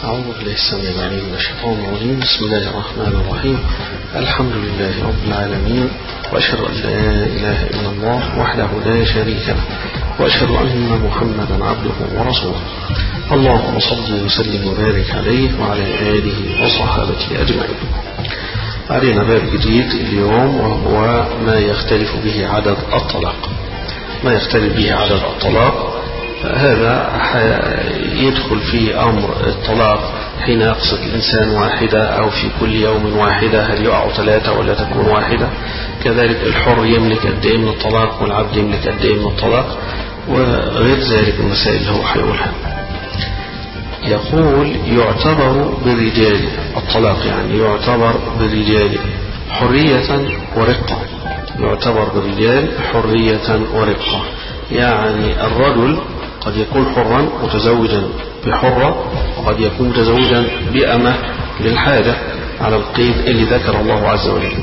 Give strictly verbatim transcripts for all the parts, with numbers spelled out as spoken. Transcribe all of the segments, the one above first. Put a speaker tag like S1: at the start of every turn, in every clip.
S1: أعوذ بالله السميع العليم من الشيطان الرجيم. بسم الله الرحمن الرحيم. الحمد لله رب العالمين، وأشهد أن لا إله إلا الله وحده لا شريك له، وأشهد أن محمدا عبده ورسوله. اللهم صل وسلم وبارك عليه وعلى آله وصحابته أجمعين. علينا باب جديد اليوم، وهو ما يختلف به عدد الطلاق. ما يختلف به عدد الطلاق هذا يدخل في أمر الطلاق حين يقصد الإنسان واحدة، أو في كل يوم واحدة، هل يقع ثلاثة ولا تكون واحدة. كذلك الحر يملك قد ايه من الطلاق، والعبد يملك قد ايه من الطلاق، وغير ذلك المسائل اللي هو حيقولها. يقول يعتبر بالرجال الطلاق، يعني يعتبر بالرجال حرية ورقة. يعتبر بالرجال حرية ورقة، يعني الرجل قد يكون حرا متزوجا بحرة، وقد يكون متزوجا بأمة للحاجة على القيد اللي ذكر الله عز وجل.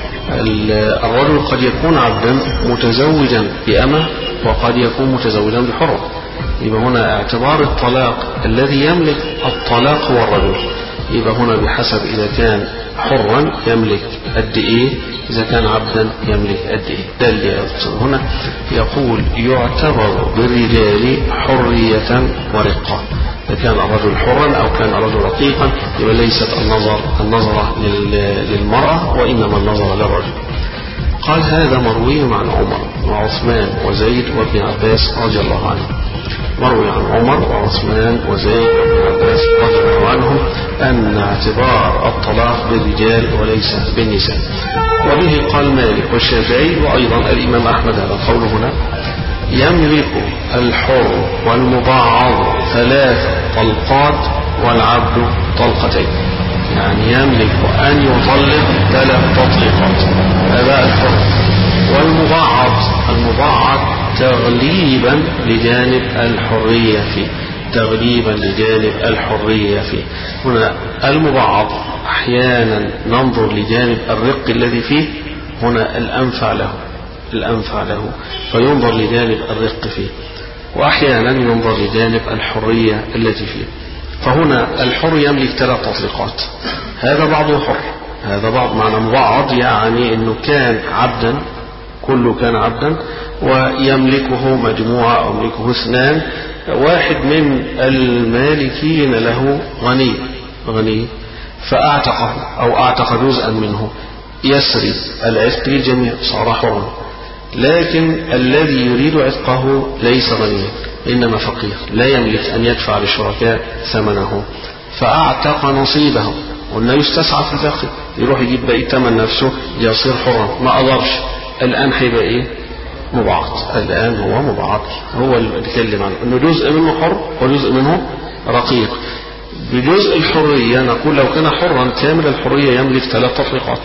S1: الرجل قد يكون عبدا متزوجا بأمة، وقد يكون متزوجا بحرة. يبقى هنا اعتبار الطلاق الذي يملك الطلاق هو الرجل. يبقى هنا بحسب إذا كان حرا يملك قد ايه، إذا كان عبدا يملك قد ايه. ده اللي يقصد هنا. يقول يعتبر بالرجال حرية ورقة. إذا كان الرجل حرا أو كان الرجل رقيقا، يبقى ليست النظر النظرة للمرأة، وإنما النظر للرجل. قال هذا مروي عن عمر وعثمان وزيد وابن عباس رضي الله عنهم. مروي عن عمر وعثمان وزيد وابن عباس رضي الله عنهم أن اعتبار الطلاق بالرجال وليس بالنساء. وبه قال مالك والشافعي وأيضا الإمام أحمد. هذا قول هنا يملك الحر والمبعض ثلاث طلقات والعبد طلقتين، يعني يملك أن يطلق ثلاث تطليقات. هذا الحر. والمبعض المبعض تغليبا لجانب الحرية فيه، تغليبا لجانب الحرية فيه. هنا المبعض أحيانا ننظر لجانب الرق الذي فيه، هنا الأنفع له الأنفع له فينظر لجانب الرق فيه، وأحيانا ينظر لجانب الحرية التي فيه. فهنا الحر يملك ثلاث تطليقات، هذا بعضه حر، هذا بعض. معنى مبعض يعني أنه كان عبدا، كله كان عبدا، ويملكه مجموعة أو يملكه اثنان. واحد من المالكين له غني غني فأعتقه أو أعتق جزءا منه، يسري العتق للجميع، صار حرا. لكن الذي يريد عتقه ليس غنيا، إنما فقير، لا يملك أن يدفع للشركاء ثمنه، فأعتق نصيبه. قلنا يستسعى في الباقي، يروح يجيب باقي ثمن نفسه يصير حرا. ما قدرش، الآن هيبقى إيه؟ مبعض. الآن هو مبعض، هو اللي بيتكلم عنه إنه جزء منه حر وجزء منه رقيق. بجزء الحرية نقول لو كان حرا كامل الحرية يملك ثلاث تطليقات.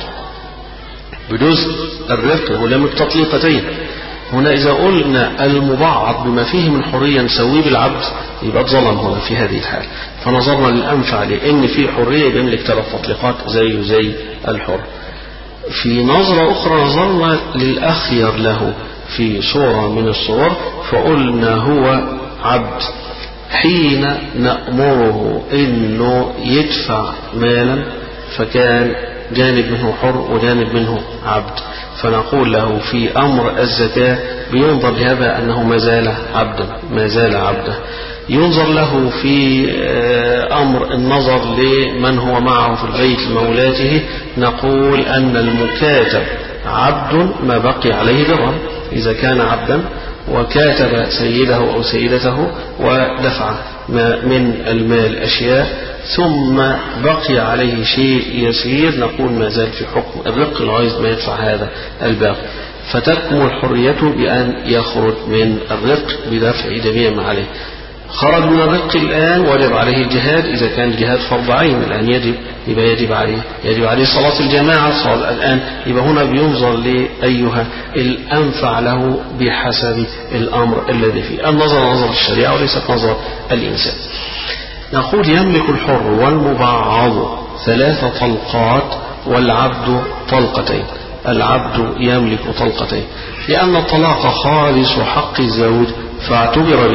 S1: بجزء الرق هو يملك تطليقتين. هنا إذا قلنا المبعض بما فيه من حرية نسويه بالعبد، يبقى ظلم هنا في هذه الحال. فنظرنا للأنفع لأن في حرية يملك ثلاث تطليقات زيه زي الحر. في نظرة أخرى نظرنا للأخير له في صورة من الصور، فقلنا هو عبد، حين نأمره إنه يدفع مالا فكان جانب منه حر وجانب منه عبد، فنقول له في أمر الزكاة بينظر لهذا أنه ما زال عبدا، ما زال عبدا. ينظر له في أمر النظر لمن هو معه في البيت لمولاته، نقول أن المكاتب عبد ما بقي عليه درهم. إذا كان عبدا وكاتب سيده أو سيدته ودفع من المال أشياء ثم بقي عليه شيء يسير، نقول ما زال في حكم الرق لغاية ما يدفع هذا الباقي. فتكمل حريته بأن يخرج من الرق بدفع جميع ما عليه. خرج من الرق الآن وجب عليه الجهاد، إذا كان الجهاد فرض عين الآن يجب، يبقى يجب عليه يجب عليه صلاة الجماعة صلاة الآن. يبقى هنا بينظر لأيها الأنفع له بحسب الأمر الذي فيه. النظر نظر الشريعة وليست نظر الإنسان. نقول يملك الحر والمبعض ثلاث طلقات والعبد طلقتين. العبد يملك طلقتين، لأن الطلاق خالص حق الزوج فاعتبر به،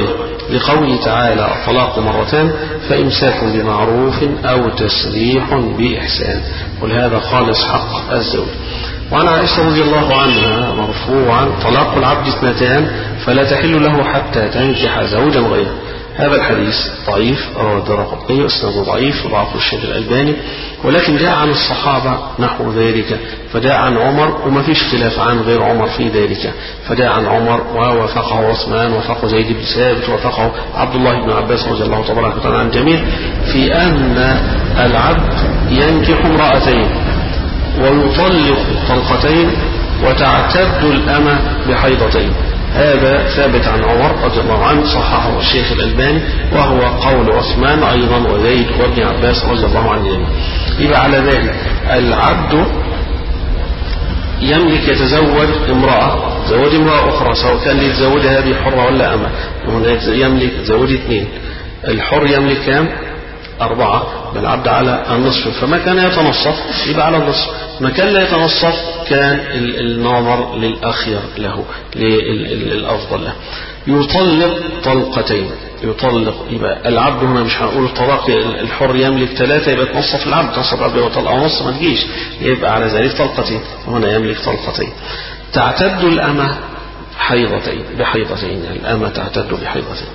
S1: لقوله تعالى الطلاق مرتان فإمساك بمعروف أو تسريح بإحسان، ولهذا خالص حق الزوج. وعن عائشة رضي الله عنها مرفوعا طلاق العبد اثنتان فلا تحل له حتى تنكح زوجا غيره. هذا الحديث ضعيف، رواه الدارقطني واسناده ضعيف وضعفه الشيخ الألباني، ولكن جاء عن الصحابة نحو ذلك، فجاء عن عمر وما فيش خلاف عن غير عمر في ذلك، فجاء عن عمر ووافقه عثمان ووافقه زيد بن ثابت ووافقه عبد الله بن عباس رضي الله تبارك وتعالى عن الجميع في أن العبد ينكح امرأتين ويطلق طلقتين وتعتد الأمة بحيضتين. هذا ثابت عن عمر رضي الله عنه، صححه الشيخ الألباني، وهو قول عثمان أيضا وزيد وابن عباس رضي الله عنهم. يبقى على ذلك العبد يملك يتزوج امرأة، زوج امرأة أخرى سواء كان يتزوجها هذه حرة ولا أمة، يملك زوج اثنين. الحر يملك كام؟ أربعة، بالعبد على النصف، فما كان يتنصف يبقى على النصف، ما كان لا يتنصف كان النظر للأخير له للأفضل له. يطلق طلقتين، يطلق يبقى العبد هنا مش هنقول الطلاق الحر يملك ثلاثة يبقى تنصف العبد، تنصف العبد يبقى طلقة ونص ما تجيش، يبقى على ذلك طلقتين، وهنا يملك طلقتين. تعتد الأمة حيضتين بحيضتين، الأمة تعتد بحيضتين.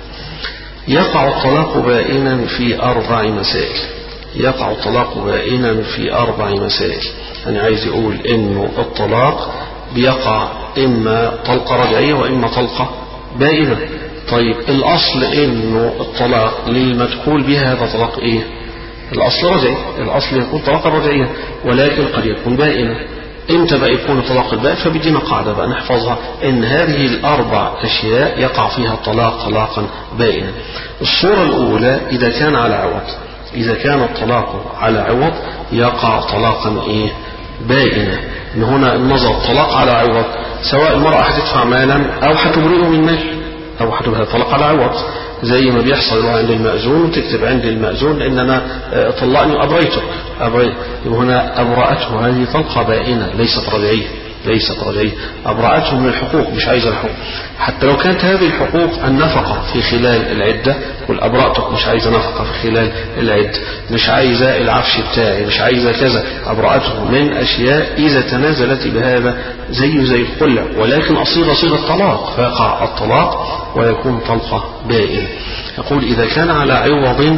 S1: يقع الطلاق بائنا في أربع مسائل، يقع الطلاق بائنا في أربع مسائل. أنا عايز يقول إنه الطلاق بيقع إما طلقة رجعية وإما طلقة بائنة. طيب الأصل إنه الطلاق للمدخول بها هذا طلاق إيه؟ الأصل رجعي، الأصل يكون طلاقا رجعيا، ولكن قد يكون بائنا. امتى بقى يكون طلاق البائن؟ فبدينا قاعدة بقى نحفظها، ان هذه الاربع اشياء يقع فيها الطلاق طلاقا بائنا. الصورة الاولى اذا كان على عوض، اذا كان الطلاق على عوض يقع طلاقا ايه؟ بائنا. ان هنا النظر طلاق على عوض، سواء المرأة هتدفع مالا او هتبرئه من مال او هتبقى طلاق على عوض، زي ما بيحصل عند المأذون وتكتب عند المأذون ان انا طلقني وابريته ابريت، يبقى هنا ابرأته، هذه طلقة بائنة ليست رجعية، ليست رجعية، ابرأته من الحقوق، مش عايزة الحقوق، حتى لو كانت هذه الحقوق النفقة في خلال العدة، قل ابرأتك مش عايزة نفقة في خلال العدة، مش عايزة العفش بتاعي، مش عايزة كذا، ابرأته من اشياء اذا تنازلت بهذا زيه زي الخلع، ولكن اصيغ صيغة طلاق، فيقع الطلاق ويكون طلقة بائن. يقول إذا كان على عوض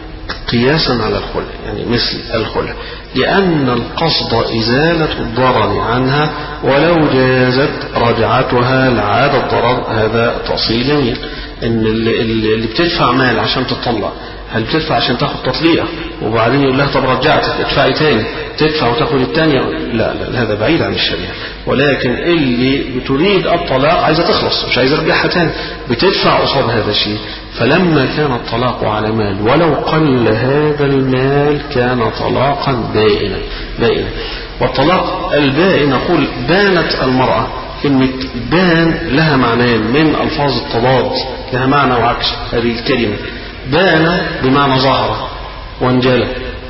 S1: قياسا على الخلع، يعني مثل الخلع، لأن القصد إزالة الضرر عنها ولو جازت رجعتها لعاد الضرر. هذا تأصيل جميل، إن اللي, اللي بتدفع مال عشان تطلق، هل بتدفع عشان تاخد تطليقة وبعدين يقول لها طب رجعتك ادفعي تاني، تدفع وتاخد التانية؟ لا لا، هذا بعيد عن الشريعة. ولكن اللي بتريد الطلاق عايزة تخلص مش عايزة ترجعها تاني، بتدفع قصاد هذا الشيء. فلما كان الطلاق على مال ولو قل هذا المال كان طلاقا بائنا بائنا. والطلاق البائن نقول بانت المرأة، كلمة بان لها معنيين من ألفاظ التضاد، لها معنى وعكس هذه الكلمة. بان بمعنى ظهر وانجلى،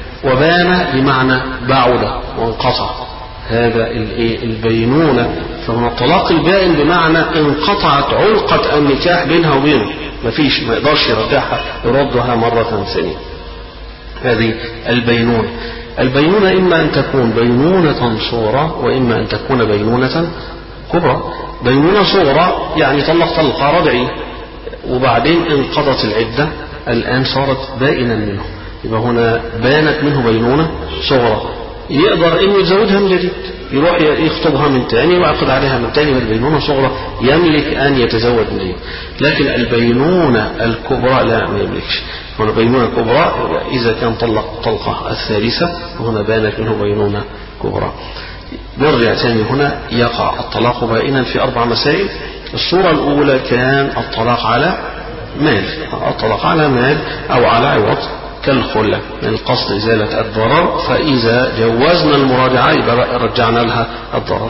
S1: وبان بمعنى بعد وانقطع، هذا البينونة. فمن الطلاق البائن بمعنى انقطعت علقة النكاح بينها وبينه، مفيش، ما يقدرش يرجعها يردها مرة ثانية، هذه البينونة. البينونة إما أن تكون بينونة صغرى وإما أن تكون بينونة كبرى. بينونة صغرى يعني طلق طلقة رجعية وبعدين انقضت العدة، الآن صارت بائنا منه، يبقى هنا بانت منه بينونة صغرى، يقدر انه يتزوجها من جديد، يروح يخطبها من تاني ويعقد عليها من تاني، والبينونة صغرى يملك ان يتزوج من جديد. لكن البينونة الكبرى لا، ما يملكش. هنا بينونة كبرى اذا كان طلق طلقة الثالثة، وهنا بانت منه بينونة كبرى. نرجع تاني، هنا يقع الطلاق بائنا في اربع مسائل. الصورة الاولى كان الطلاق على مال، الطلاق على مال او على عوض كالخلة، من القصد إزالة الضرر، فإذا جوزنا المراجعة يبقى رجعنا لها الضرر.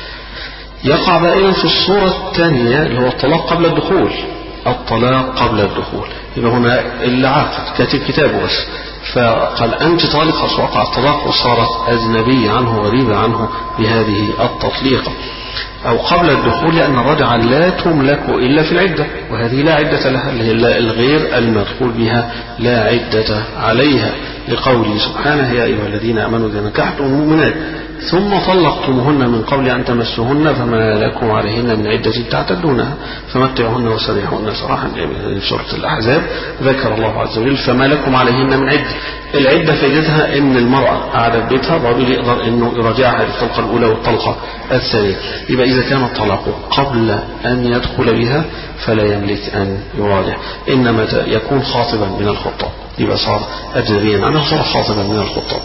S1: يقع بائنا في الصورة الثانية اللي هو الطلاق قبل الدخول، الطلاق قبل الدخول، يبقى هنا اللي عاقد كاتب كتابه بس، فقال أنت طالق، وقع الطلاق وصارت أجنبية عنه غريبة عنه بهذه التطليقة. أو قبل الدخول لأن الرجعة لا تملك إلا في العدة، وهذه لا عدة لها، الغير المدخول بها لا عدة عليها، لقوله سبحانه يا أيها الذين آمنوا إذا نكحتم المؤمنات ثم طلقتموهن من قبل أن تمسوهن فما لكم عليهن من عدة تعتدونها فمتعوهن وسرحوهن سراحا جميلا. في سورة الأحزاب ذكر الله عز وجل فما لكم عليهن من عدة. العدة فائدتها إن المرأة قاعدة في بيتها الرجل يقدر إنه يراجعها الطلقة الأولى والطلقة الثانية. يبقى إذا كان الطلاق قبل أن يدخل بها فلا يملك أن يراجع، إنما يكون خاطبا من الخطاب، يبقى صار أجنبيا عنه، صار خاطبا من الخطاب.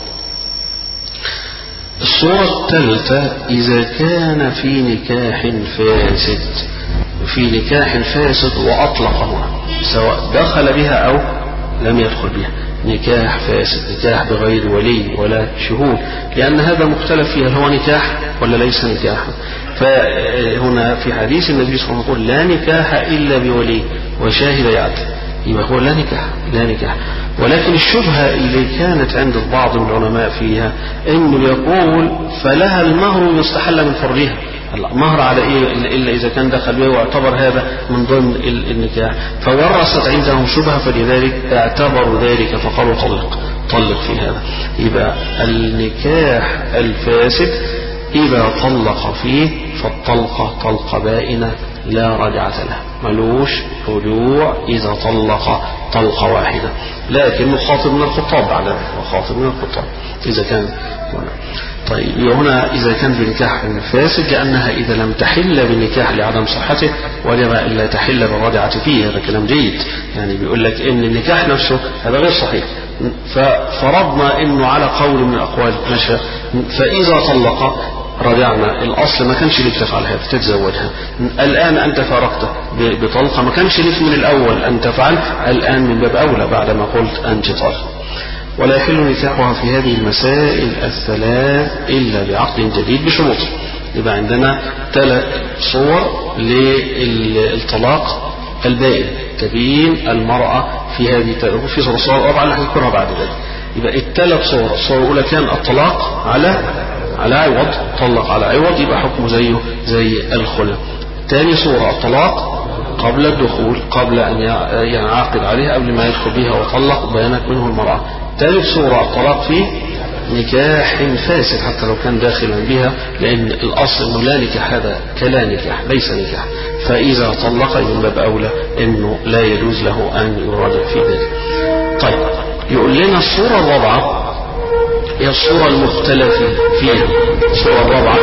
S1: الصورة الثالثة إذا كان في نكاح فاسد، في نكاح فاسد وأطلقه سواء دخل بها أو لم يدخل بها، نكاح فاسد، نكاح بغير ولي ولا شهود، لأن هذا مختلف فيه هل هو نكاح ولا ليس نكاحا. فهنا في حديث النبي صلى الله عليه وسلم يقول لا نكاح إلا بولي وشاهد يعدل، يبقى هو لا نكاح لا نكاح. ولكن الشبهة اللي كانت عند بعض العلماء فيها انه يقول فلها المهر يستحل من فرجها، مهر على ايه الا اذا كان دخل به واعتبر هذا من ضمن النكاح، فورثت عندهم شبهة فلذلك اعتبروا ذلك فقالوا طلق طلق في هذا. يبقى النكاح الفاسد إذا طلق فيه فالطلقة طلقة بائنة لا رجعة له، ملوش رجوع إذا طلق طلقة واحدة، لكنه خاطب من الخطاب بعد ذلك، وخاطب من الخطاب إذا كان هنا. طيب هنا إذا كان بنكاح فاسد لأنها إذا لم تحل بالنكاح لعدم صحته وجب إلا تحل بالرجعة فيه، هذا كلام جيد. يعني بيقول لك إن النكاح نفسه هذا غير صحيح، ففرضنا إنه على قول من أقوال مشى، فإذا طلق رجعنا، الأصل ما كانش لك تفعل هذا تتزوجها، الآن أنت فارقته بطلقة ما كانش لك من الأول أن تفعل، الآن من باب أولى بعدما قلت أنت طالق. ولا يحل نكاحها في هذه المسائل الثلاث إلا بعقد جديد بشروط. يبقى عندنا ثلاث صور للطلاق البائن تبين المرأة في هذه في صورة صور أربعة اللي هنذكرها بعد ذلك. يبقى الثلاث صور، الصورة الأولى كان الطلاق على على عوض، طلق على عوض يبقى حكمه زيه زي الخلع. ثاني صورة الطلاق قبل الدخول، قبل أن ينعقد عليها، قبل ما يدخل بها وطلق بيانات منه المرأة. ثالث صورة الطلاق في نكاح فاسد حتى لو كان داخلا بها، لأن الأصل أنه لا نكاح، هذا كلا نكاح ليس نكاح، فإذا طلق من باب أولى أنه لا يجوز له أن يراجع في ذلك. طيب يقول لنا الصورة الرابعة هي الصورة المختلف فيها. الصورة الرابعة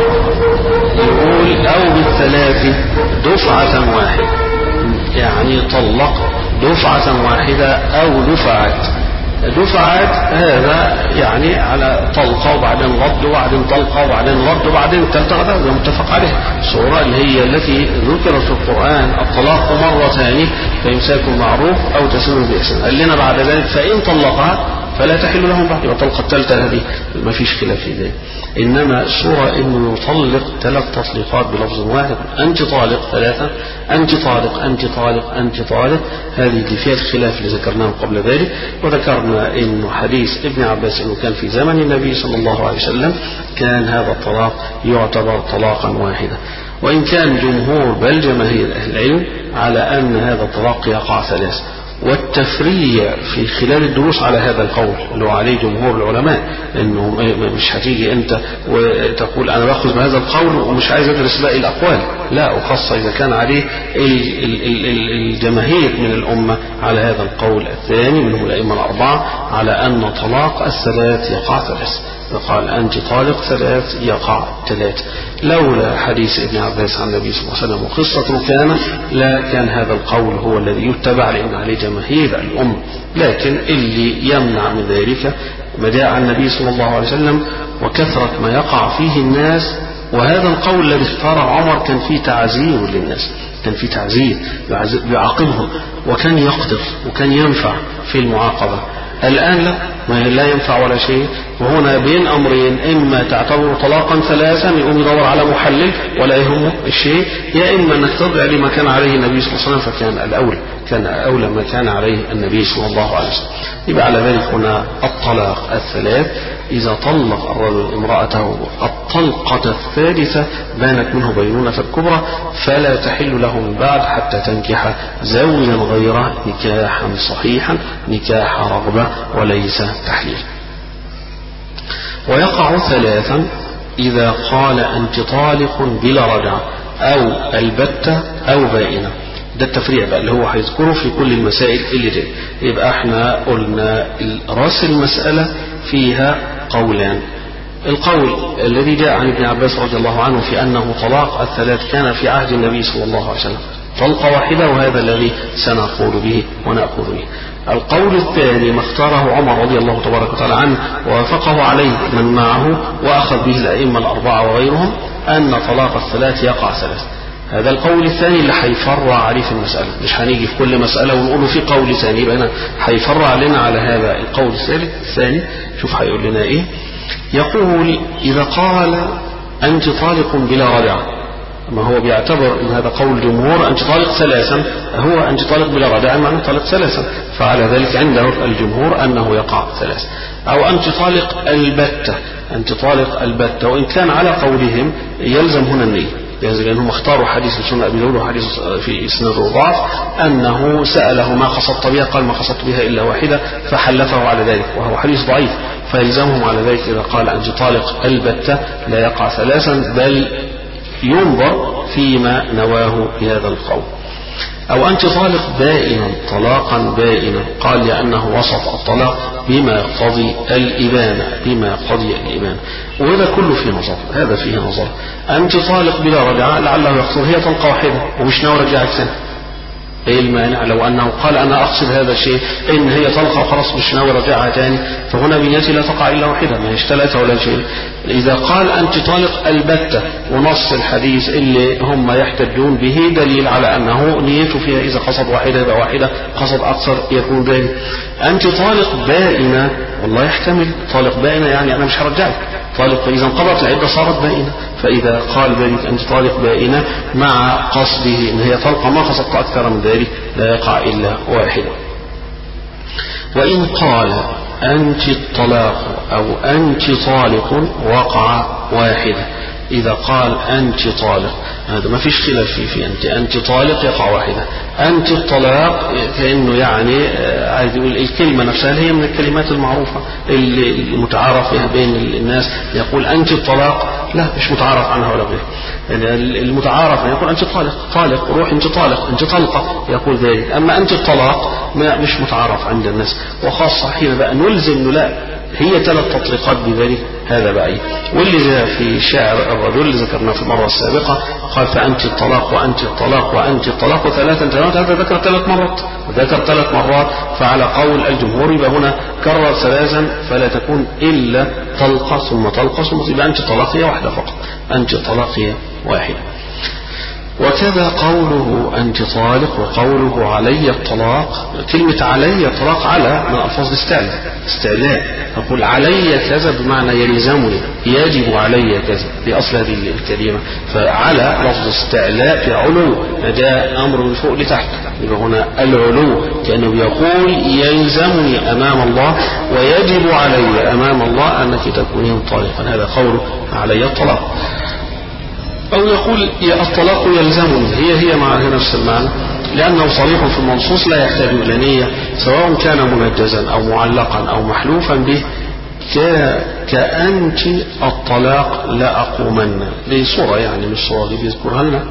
S1: يقول أو بالثلاث دفعة واحدة، يعني طلق دفعة واحدة أو دفعات. دفعات هذا يعني على طلقة وبعدين رد وبعدين طلقة وبعدين رد وبعدين ثالثة، هذا متفق عليه. الصورة اللي هي التي ذكرت في القرآن الطلاق مرتان فإمساك معروف أو تسريح بإحسان، قال لنا بعد ذلك فإن طلقها فلا تحل لهم بعد. والطلقة الثالثة هذه ما فيش خلاف في ذلك. إنما الصورة إنه يطلق ثلاث تطليقات بلفظ واحد، أنت طالق ثلاثة، أنت طالق أنت طالق أنت طالق، هذه اللي فيها الخلاف اللي ذكرناه قبل ذلك. وذكرنا إنه حديث ابن عباس إنه كان في زمن النبي صلى الله عليه وسلم كان هذا الطلاق يعتبر طلاقا واحدا، وإن كان جمهور بل جماهير أهل العلم على أن هذا الطلاق يقع ثلاث. والتفريع في خلال الدروس على هذا القول اللي هو عليه جمهور العلماء، انه مش هتيجي انت وتقول انا باخذ بهذا القول ومش عايز ادرس باقي الاقوال، لا، وخاصه اذا كان عليه الجماهير من الامه على هذا القول الثاني منهم الائمه الاربعه على ان طلاق الثلاث يقع ثلاث، فقال أنت طالق ثلاث يقع ثلاث. لولا حديث ابن عباس عن النبي صلى الله عليه وسلم وقصة كان لا كان هذا القول هو الذي يتبع لأن عليه جماهير الأمة، لكن اللي يمنع من ذلك ما جاء عن النبي صلى الله عليه وسلم وكثرة ما يقع فيه الناس. وهذا القول الذي اختاره عمر كان فيه تعزير للناس، كان فيه تعزير يعاقبهم، وكان يقدر وكان ينفع في المعاقبة. الآن لا، ما لا ينفع ولا شيء. وهنا بين أمرين، إما تعتبر طلاقا ثلاثا يقوم يدور على محلل ولا يهمه الشيء، يا إما أنك ترجع لما كان عليه النبي صلى الله عليه وسلم، فكان الأولى كان أولى ما كان عليه النبي صلى الله عليه وسلم. يبقى على ذلك هنا الطلاق الثلاث، إذا طلق الرجل امرأته الطلقة الثالثة بانت منه بينونة الكبرى فلا تحل له من بعد حتى تنكح زوجا غيره نكاحا صحيحا نكاح رغبة وليس تحليل. ويقع ثلاثا إذا قال أنت طالق بلا رجعة أو البتة أو بائنة. ده التفريع بقى اللي هو هيذكره في كل المسائل اللي جايه. يبقى احنا قلنا راس المسألة فيها قولان. القول الذي جاء عن ابن عباس رضي الله عنه في أنه طلاق الثلاث كان في عهد النبي صلى الله عليه وسلم طلقة واحدة، وهذا الذي سنقول به ونأخذ به. القول الثاني ما اختاره عمر رضي الله تبارك وتعالى عنه ووافقه عليه من معه وأخذ به الأئمة الأربعة وغيرهم، أن طلاق الثلاث يقع ثلاث. هذا القول الثاني اللي هيفرع عليه في المسألة، مش هنيجي في كل مسألة ونقوله في قول ثاني، يبقى هنا هيفرع لنا على هذا القول الثالث الثاني. شوف هيقول لنا ايه. يقول إذا قال أنت طالق بلا رجعة، ما هو بيعتبر ان هذا قول جمهور أنت طالق ثلاثا، هو أنت طالق بلا رجعة معنى طالق ثلاثا، فعلى ذلك عنده الجمهور أنه يقع ثلاث. أو أنت طالق البتة، أنت طالق البتة، وإن كان على قولهم يلزم هنا النية، لأنهم اختاروا حديث سنة أبي داود وحديث في إسناده ضعف أنه سأله ما قصدت بها، قال ما قصدت بها إلا واحدة، فحلفه على ذلك، وهو حديث ضعيف، فيلزمهم على ذلك إذا قال أنت طالق البتة لا يقع ثلاثا، بل ينظر فيما نواه بهذا القول. أو أنت طالق بائنا طلاقا بائنا، قال لأنه وسط الطلاق بما يقتضي الإبانة، بما يقتضي الإبانة، وهذا كله في نظر، هذا فيه نظر. أنت طالق بلا رجعة لعله يقصد هي طلقة واحدة ومش ناوي رجعك ثاني، ايه المانع لو انه قال انا اقصد هذا الشيء ان هي طلقه وخلاص مش ناوي رجعها تاني، فهنا بنيتي لا تقع الا واحده ما هيش ثلاثه ولا شيء. اذا قال انت طالق البتة ونص الحديث اللي هم يحتجون به دليل على انه نيته فيها اذا قصد واحده يبقى واحده، قصد اكثر يكون ذلك. انت طالق بائنه، والله يحتمل طالق بائنه يعني انا مش هرجعك طالق، فاذا انقضت العده صارت بائنه، فاذا قال ذلك انت طالق بائنه مع قصده ان هي طلقه ما قصدت اكثر من ذلك لا يقع الا واحده. وان قال أنت الطلاق أو أنت طالق وقع واحدة. إذا قال أنت طالق هذا ما فيش خلاف فيه، في أنت أنت طالق يقع واحدة. أنت الطلاق كأنه يعني عايز يقول الكلمة نفسها هي من الكلمات المعروفة المتعارف بها بين الناس، يقول أنت الطلاق لا مش متعارف عنها ولا غيره، يعني المتعارف يقول أنت طالق طالق روح أنت طالق أنت طلقة يقول ذلك، أما أنت الطلاق مش متعارف عند الناس، وخاصة حين بقى نلزم إنه لا هي ثلاث تطليقات بذلك هذا بقى. واللي جاء في شعر الرجل اللي ذكرناه في المرة السابقة قال فأنت الطلاق وأنت الطلاق وأنت الطلاق وثلاثا ثلاث، هذا ذكر ثلاث مرات ذكر ثلاث مرات فعلى قول الجمهور يبقى هنا كرر ثلاثا فلا تكون إلا طلقة ثم طلقة ثم يبقى أنت الطلاق هي واحدة فقط، أنت الطلاق هي واحدة. وكذا قوله أنت طالق وقوله علي الطلاق. كلمة علي الطلاق على من ألفاظ الاستعلاء استعلاء، أقول علي كذا بمعنى يلزمني يجب علي كذا في أصل هذه الكلمة، فعلى لفظ استعلاء في علو جاء أمر من فوق لتحت، يبقى هنا العلو كأنه يقول يلزمني أمام الله ويجب علي أمام الله أنك تكونين طالقا، هذا قوله علي الطلاق. أو يقول يا الطلاق يلزمني هي هي مع نفس المعنى، لأنه صريح في المنصوص لا يحتاج إلى نية سواء كان منجزا أو معلقا أو محلوفا به. كأنت الطلاق لا أقومن، دي صورة يعني من الصورة اللي بيذكرها لنا.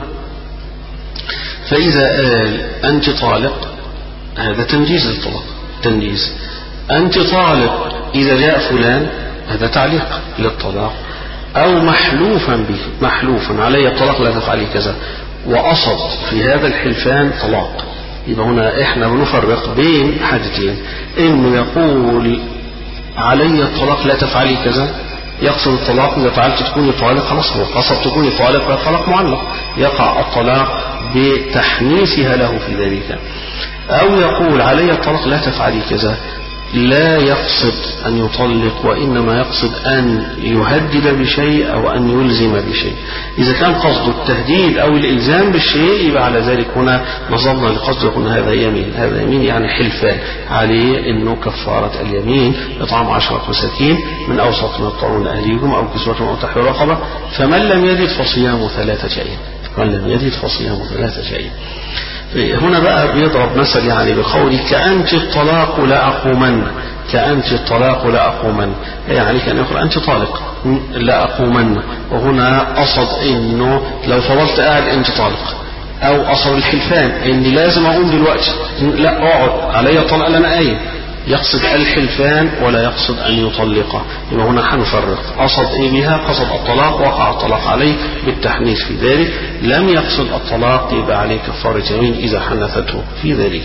S1: فإذا قال أنت طالق هذا تنجيز للطلاق، تنجيز. أنت طالق إذا جاء فلان هذا تعليق للطلاق، أو محلوفا به محلوفا علي الطلاق لا تفعلي كذا، وأصد في هذا الحلفان طلاق. يبقى هنا إحنا بنفرق بين حاجتين، إنه يقول علي الطلاق لا تفعلي كذا يقصد الطلاق إذا فعلت تكوني طالق خلاص، هو قصد تكوني طالق فالطلاق معلق يقع الطلاق بتحنيسها له في ذلك. أو يقول علي الطلاق لا تفعلي كذا لا يقصد أن يطلق، وإنما يقصد أن يهدد بشيء أو أن يلزم بشيء. إذا كان قصد التهديد أو الإلزام بالشيء يبقى على ذلك هنا نظرنا لقصده قلنا هذا يمين، هذا يمين يعني حلفان عليه أنه كفارة اليمين إطعام عشرة مساكين من أوسط ما تطعمون أهليكم أو كسوتهم أو تحرير رقبة، فمن لم يجد فصيام ثلاثة أيام، من لم يجد فصيام ثلاثة أيام. هنا بقى بيضرب مثل يعني بقوله كأنت الطلاق لا أقومن، كأنت الطلاق لا أقومن، يعني كان يقول أنت طالق لا أقومن، وهنا قصد إنه لو فضلت قاعد أنت طالق، أو قصد الحلفان إني لازم أقوم دلوقتي، لا أقعد علي الطلاق لأنا قايم، يقصد الحلفان ولا يقصد أن يطلقه. يبقى هنا هنفرق قصد إيه بها، قصد الطلاق وقع الطلاق عليه بالتحنيث في ذلك، لم يقصد الطلاق يبقى عليه كفارة يمين إذا حنثته في ذلك.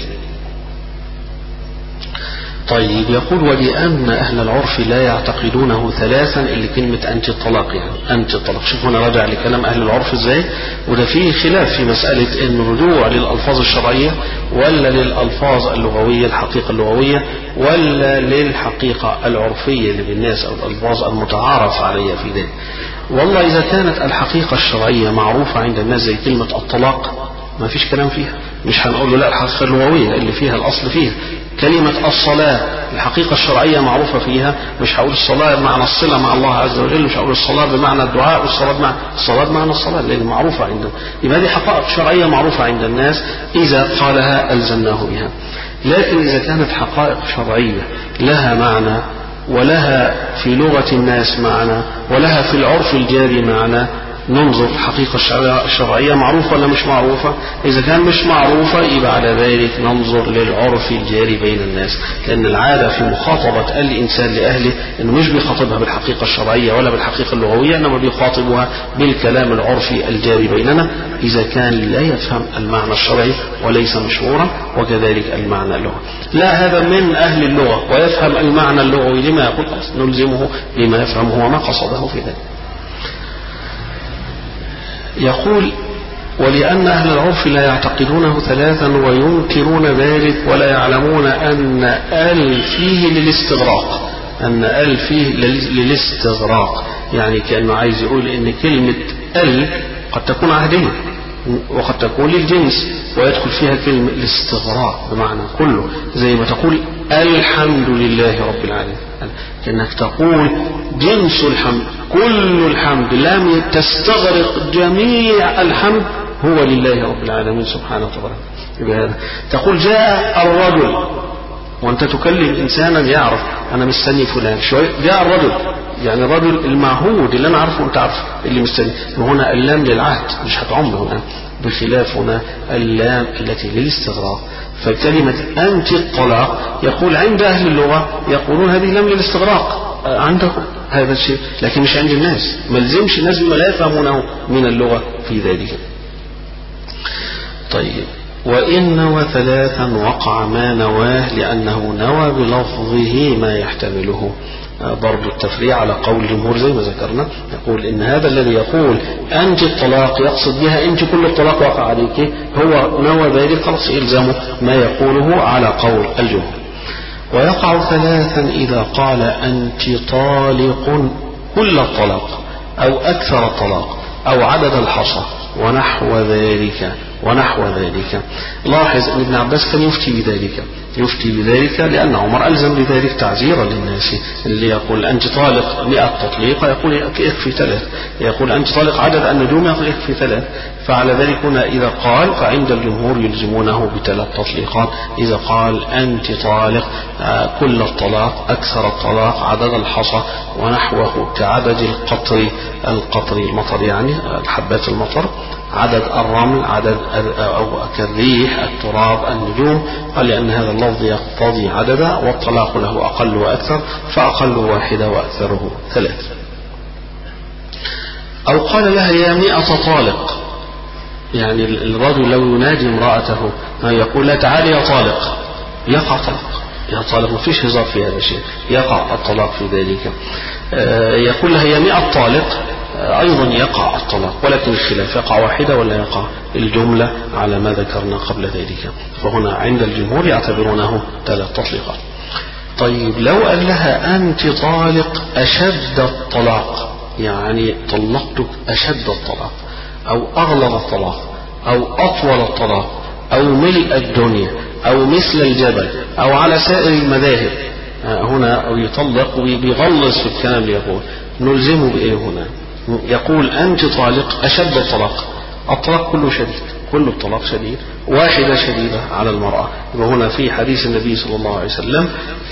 S1: طيب يقول ولأن أهل العرف لا يعتقدونه ثلاثا، اللي كلمة أنت الطلاق يعني أنت الطلاق. شوف هنا رجع لكلام أهل العرف إزاي، وده فيه خلاف في مسألة إن الرجوع للألفاظ الشرعية ولا للألفاظ اللغوية الحقيقة اللغوية ولا للحقيقة العرفية اللي بالناس أو الألفاظ المتعارف عليها في ذلك. والله إذا كانت الحقيقة الشرعية معروفة عند الناس زي كلمة الطلاق ما فيش كلام فيها، مش هنقول له لا الحقيقة اللغوية اللي فيها الأصل فيها. كلمة الصلاة الحقيقة الشرعية معروفة فيها، مش هقول الصلاة بمعنى الصلة مع الله عز وجل، مش هقول الصلاة بمعنى الدعاء والصلاة بمعنى الصلاة بمعنى الصلاة لأن معروفة عندنا. يبقى هذه حقائق شرعية معروفة عند الناس إذا قالها ألزمناه بها. لكن إذا كانت حقائق شرعية لها معنى ولها في لغة الناس معنى ولها في العرف الجاري معنى، ننظر الحقيقة الشرعية معروفة ولا مش معروفة. إذا كان مش معروفة يبقى على ذلك ننظر للعرف الجاري بين الناس، لأن العادة في مخاطبة الإنسان لأهله إنه مش بيخاطبها بالحقيقة الشرعية ولا بالحقيقة اللغوية، إنما بيخاطبها بالكلام العرفي الجاري بيننا إذا كان لا يفهم المعنى الشرعي وليس مشهورا، وكذلك المعنى اللغوي. لا هذا من أهل اللغة ويفهم المعنى اللغوي لما يقول نلزمه بما يفهمه وما قصده في ذلك. يقول ولأن أهل العرف لا يعتقدونه ثلاثا وينكرون ذلك ولا يعلمون أن ال فيه للاستغراق، أن ال فيه للاستغراق، يعني كأنه عايز يقول إن كلمة ال قد تكون عهدية وقد تكون للجنس ويدخل فيها كلمة الاستغراق بمعنى كله، زي ما تقول الحمد لله رب العالمين، كأنك تقول جنس الحمد كل الحمد لم تستغرق جميع الحمد هو لله رب العالمين سبحانه وتعالى. تقول جاء الرجل وانت تكلم انسانا يعرف انا مستني فلان شويه، جاء الرجل يعني الرجل المعهود اللي انا عارفه وانت عارفه اللي مستني، وهنا اللام للعهد مش هتعم هنا، بخلاف هنا اللام التي للاستغراق. فكلمة أنت الطلاق يقول عند أهل اللغة يقولون هذه لام للاستغراق عندكم هذا الشيء، لكن مش عند الناس، ما لزمش الناس بما لا يفهمونه من اللغة في ذلك. طيب وإن نوى ثلاثا وقع ما نواه لأنه نوى بلفظه ما يحتمله. برضو التفريع على قول الجمهور زي ما ذكرنا، يقول إن هذا الذي يقول أنت الطلاق يقصد بها أنت كل الطلاق وقع عليك، هو نوى ذلك خلاص إلزامه ما يقوله على قول الجمهور. ويقع ثلاثا إذا قال أنت طالق كل الطلاق أو أكثر الطلاق أو عدد الحصى ونحو ذلك ونحو ذلك. لاحظ أن ابن عباس كان يفتي بذلك يفتي بذلك لأن عمر ألزم بذلك تعزيرا للناس، اللي يقول أنت طالق مئة تطليق يقول يكفي ثلاث، يقول أنت طالق عدد النجوم يقول يكفي ثلاث. فعلى ذلك هنا إذا قال فعند الجمهور يلزمونه بثلاث تطليقات، إذا قال أنت طالق كل الطلاق أكثر الطلاق عدد الحصى ونحوه كعدد القطر القطر المطر يعني حبات المطر، عدد الرمل عدد أو كالريح التراب النجوم، قال لأن هذا اللفظ يقتضي عددا والطلاق له أقل وأكثر، فأقل واحدة وأكثره ثلاث. أو قال لها يا مئة طالق، يعني الرجل لو ينادي امرأته يقول لا تعالي يا طالق يقع طلاق، يا طالق ما فيش هزار في هذا الشيء، يقع الطلاق في ذلك. يقول لها يا مئة طالق أيضا يقع الطلاق، ولكن الخلاف يقع واحدة ولا يقع الجملة على ما ذكرنا قبل ذلك. فهنا عند الجمهور يعتبرونه ثلاث تطليقات. طيب لو قال لها أنت طالق أشد الطلاق، يعني طلقتك أشد الطلاق أو أغلظ الطلاق أو أطول الطلاق أو ملء الدنيا أو مثل الجبل أو على سائر المذاهب، هنا يطلق وبيغلظ في الكلام يقول نلزمه بإيه هنا؟ يقول أنت طالق أشد الطلاق، الطلاق كله شديد، كل الطلاق شديد، واحدة شديدة على المرأة. وهنا في حديث النبي صلى الله عليه وسلم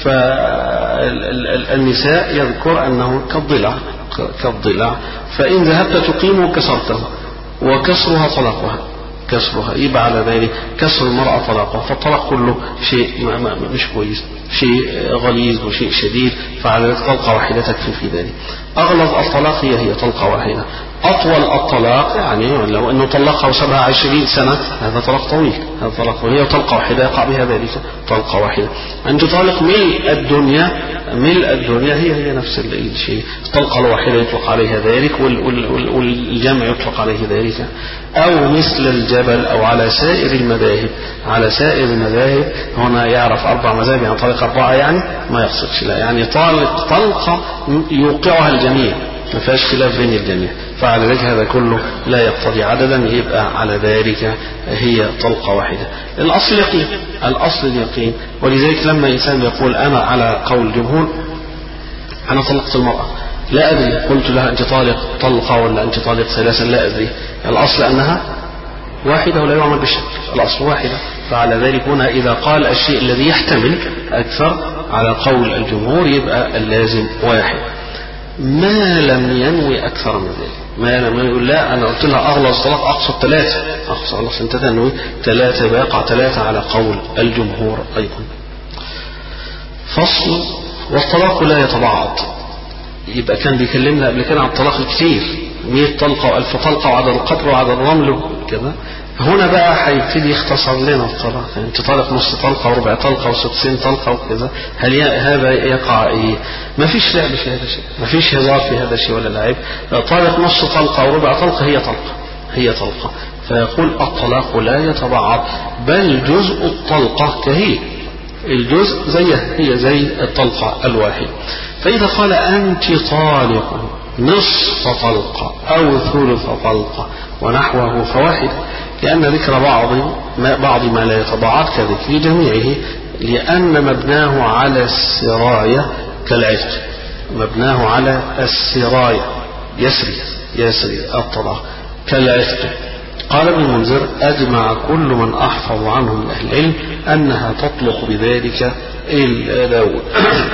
S1: فالنساء يذكر أنه كالضلع كالضلع فإن ذهبت تقيم كسرته وكسرها طلاقها، كسرها يبقى على ذلك كسر المرأة طلاقها، فالطلاق كله شيء ما ما مش كويس، شيء غليظ وشيء شديد، فعلى ذلك طلقة واحدة تكفي في ذلك. أغلظ الطلاق هي هي طلقة واحدة. أطول الطلاق يعني لو أنه طلقها وسبها عشرين سنة هذا طلاق طويل، هذا طلاق طويل، طلقة واحدة يقع بها ذلك طلقة واحدة. أنت طالق ملء الدنيا، ملء الدنيا هي هي نفس الشيء، الطلقة الواحدة يطلق عليها ذلك والجمع يطلق عليه ذلك. أو مثل الجبل أو على سائر المذاهب، على سائر المذاهب هنا يعرف أربع مذاهب يعني طلق أربعة يعني ما يقصدش، لا يعني طالق طلقة يوقعها الجميع ما فيهاش خلاف بين الجميع، فعلى ذلك هذا كله لا يقتضي عددا، يبقى على ذلك هي طلقة واحدة. الأصل يقين، الأصل اليقين، ولذلك لما إنسان يقول أنا على قول الجمهور أنا طلقت المرأة لا أدري، قلت لها أنت طالق طلقة ولا أنت طالق ثلاثا لا أدري، الأصل أنها واحدة ولا يعمل بالشك، الأصل واحدة. فعلى ذلك هنا إذا قال الشيء الذي يحتمل أكثر على قول الجمهور يبقى اللازم واحد، ما لم ينوي أكثر من ذلك، ما لم يقول لا أنا قلت لها أغلظ طلاق أقصد ثلاثة، أقصد خلاص أنت تنوي ثلاثة بيقع ثلاثة على قول الجمهور أيضا. فصل والطلاق لا يتبعض، يبقى كان بيكلمنا قبل كده عن الطلاق الكثير مئة طلقة وألف طلقة وعدد القطر وعدد الرمل كذا، هنا بقى هيبتدي يختصر لنا الطلاق، يعني انت طالق نص طلقة وربع طلقة وسدسين طلقة وكذا، هل هذا يقع ايه؟ ما فيش لعب في هذا الشيء، ما فيش هزار في هذا الشيء ولا لعب، طالق نص طلقة وربع طلقة هي طلقة، هي طلقة. فيقول الطلاق لا يتبعض بل جزء الطلقة كهي، الجزء زيها هي زي الطلقة الواحد. فإذا قال أنت طالق نصف طلقة أو ثلث طلقة ونحوه فواحد، لأن ذكر بعض ما, بعض ما لا يتبعض كذكر جميعه، لأن مبناه على السراية كالعتق، مبناه على السراية يسري يسري الطلاق كالعتق. قال ابن المنذر أجمع كل من أحفظ عنه من أهل العلم أنها تطلق بذلك الداود.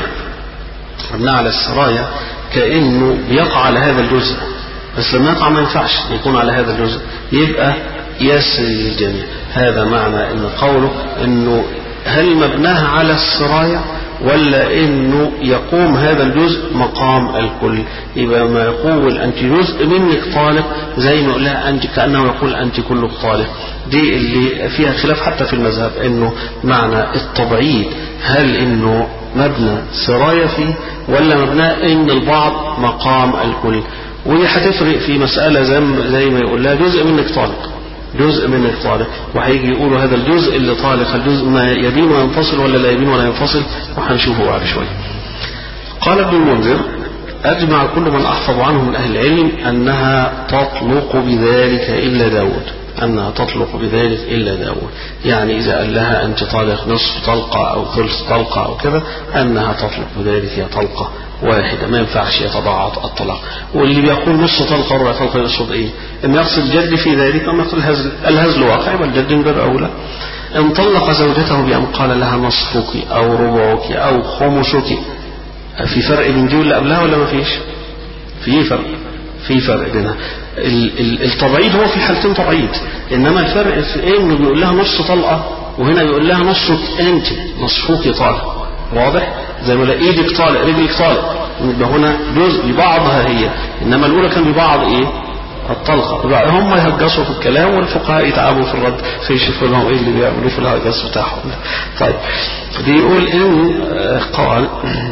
S1: مبناه على السراية كأنه بيقع على هذا الجزء، بس لما يقع ما ينفعش يكون على هذا الجزء، يبقى يسري الجميع. هذا معنى ان قوله انه هل مبناها على السراية ولا انه يقوم هذا الجزء مقام الكل، يبقى ما يقول انت جزء منك طالق زي ما يقولها انت كأنه يقول انت كلك طالق، دي اللي فيها خلاف حتى في المذهب انه معنى التبعيد هل انه مبنى سراية فيه ولا مبنى ان البعض مقام الكل، ودي هتفرق في مسألة زي, زي ما يقول لها جزء منك طالق، جزء منك طالق، وهيجي يقولوا هذا الجزء اللي طالق الجزء ما يبين وينفصل ولا لا يبين ولا ينفصل، وهنشوفه بعد شوية. قال ابن المنذر أجمع كل من أحفظ عنه من أهل العلم أنها تطلق بذلك إلا داود، أنها تطلق بذلك إلا داود، يعني إذا قال لها أنت طالق نصف طلقة أو ثلث طلقة أو كذا أنها تطلق بذلك هي طلقة واحدة، ما ينفعش يتبعض الطلاق. واللي بيقول نص طلقة وربع طلقة يقصد إيه؟ إن يقصد الجد في ذلك أم يقصد الهزل؟ الهزل واقع والجد من باب أولى. إن طلق زوجته بأن قال لها نصفك أو ربعك أو خمسك، في فرق بين دي واللي قبلها ولا ما فيش؟ في فرق، في فرق بينها. التبعيد هو في حالتين تبعيد، إنما الفرق في إيه؟ إنه بيقول لها نص طلقة وهنا يقول لها نصك أنت، نصفك طالق، واضح؟ زي ما لا ايدك طالق رجلك طالق، يبقى هنا جزء ببعضها هي، انما الاولى كان ببعض ايه؟ الطلقه. هم يهجصوا في الكلام والفقهاء يتعبوا في الرد فيشوفوا لهم ايه اللي بيعملوه في الهجص بتاعهم. طيب بيقول ان قال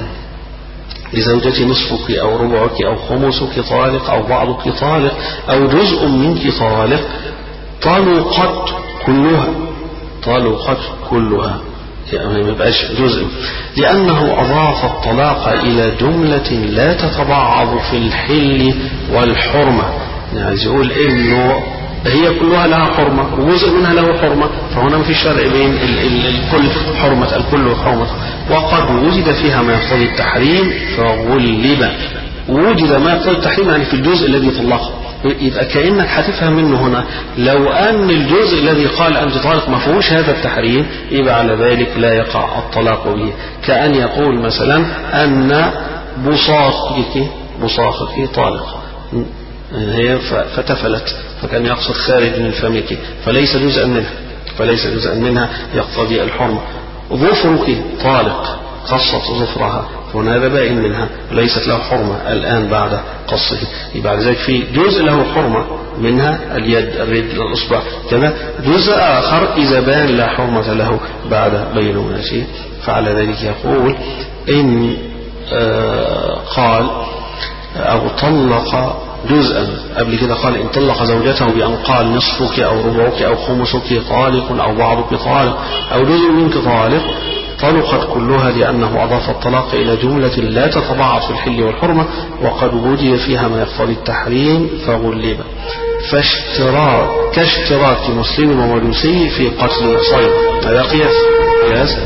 S1: لزوجتي نصفك او ربعك او خمسك طالق او بعضك طالق او جزء منك طالق، طلقت كلها، طلقت كلها يعني ما يبقاش جزء، لأنه أضاف الطلاق إلى جملة لا تتبعض في الحل والحرمة. يعني يقول إنه هي كلها لها حرمة وجزء منها له حرمة، فهنا ما فيش فرق بين ال ال الكل حرمة الكل وحرمة. وقد وجد فيها ما يقتضي التحريم فغلب. وجد ما يقتضي التحريم يعني في الجزء الذي طلقه، يبقى كأنك هتفهم منه هنا لو أن الجزء الذي قال أنت طالق ما فيهوش هذا التحريم يبقى على ذلك لا يقع الطلاق به. كأن يقول مثلا أن بصاقك بصاقك طالق، هي فتفلت، فكان يقصد خارج من فمك فليس جزءا منها فليس جزءا منها يقتضي الحرمة. ظفرك طالق، قصت ظفرها، هنا هذا بائن منها ليست له حرمة الآن بعد قصه. بعد ذلك في جزء له حرمة منها اليد الرجل الأصبع كذا، جزء آخر إذا بان لا حرمة له بعد بينونته. فعلى ذلك يقول إن آه قال أو طلق جزءا، قبل كده قال إن طلق زوجته بأن قال نصفك أو ربعك أو خمسك طالق أو بعضك طالق أو جزء منك طالق طلقت كلها، لأنه أضاف الطلاق إلى جملة لا تتبعض في الحل والحرمة وقد وجد فيها ما يقتضي التحريم فغلب. فاشتراك كاشتراك مسلم ومجوسي في قتل صيد، هذا قياس قياس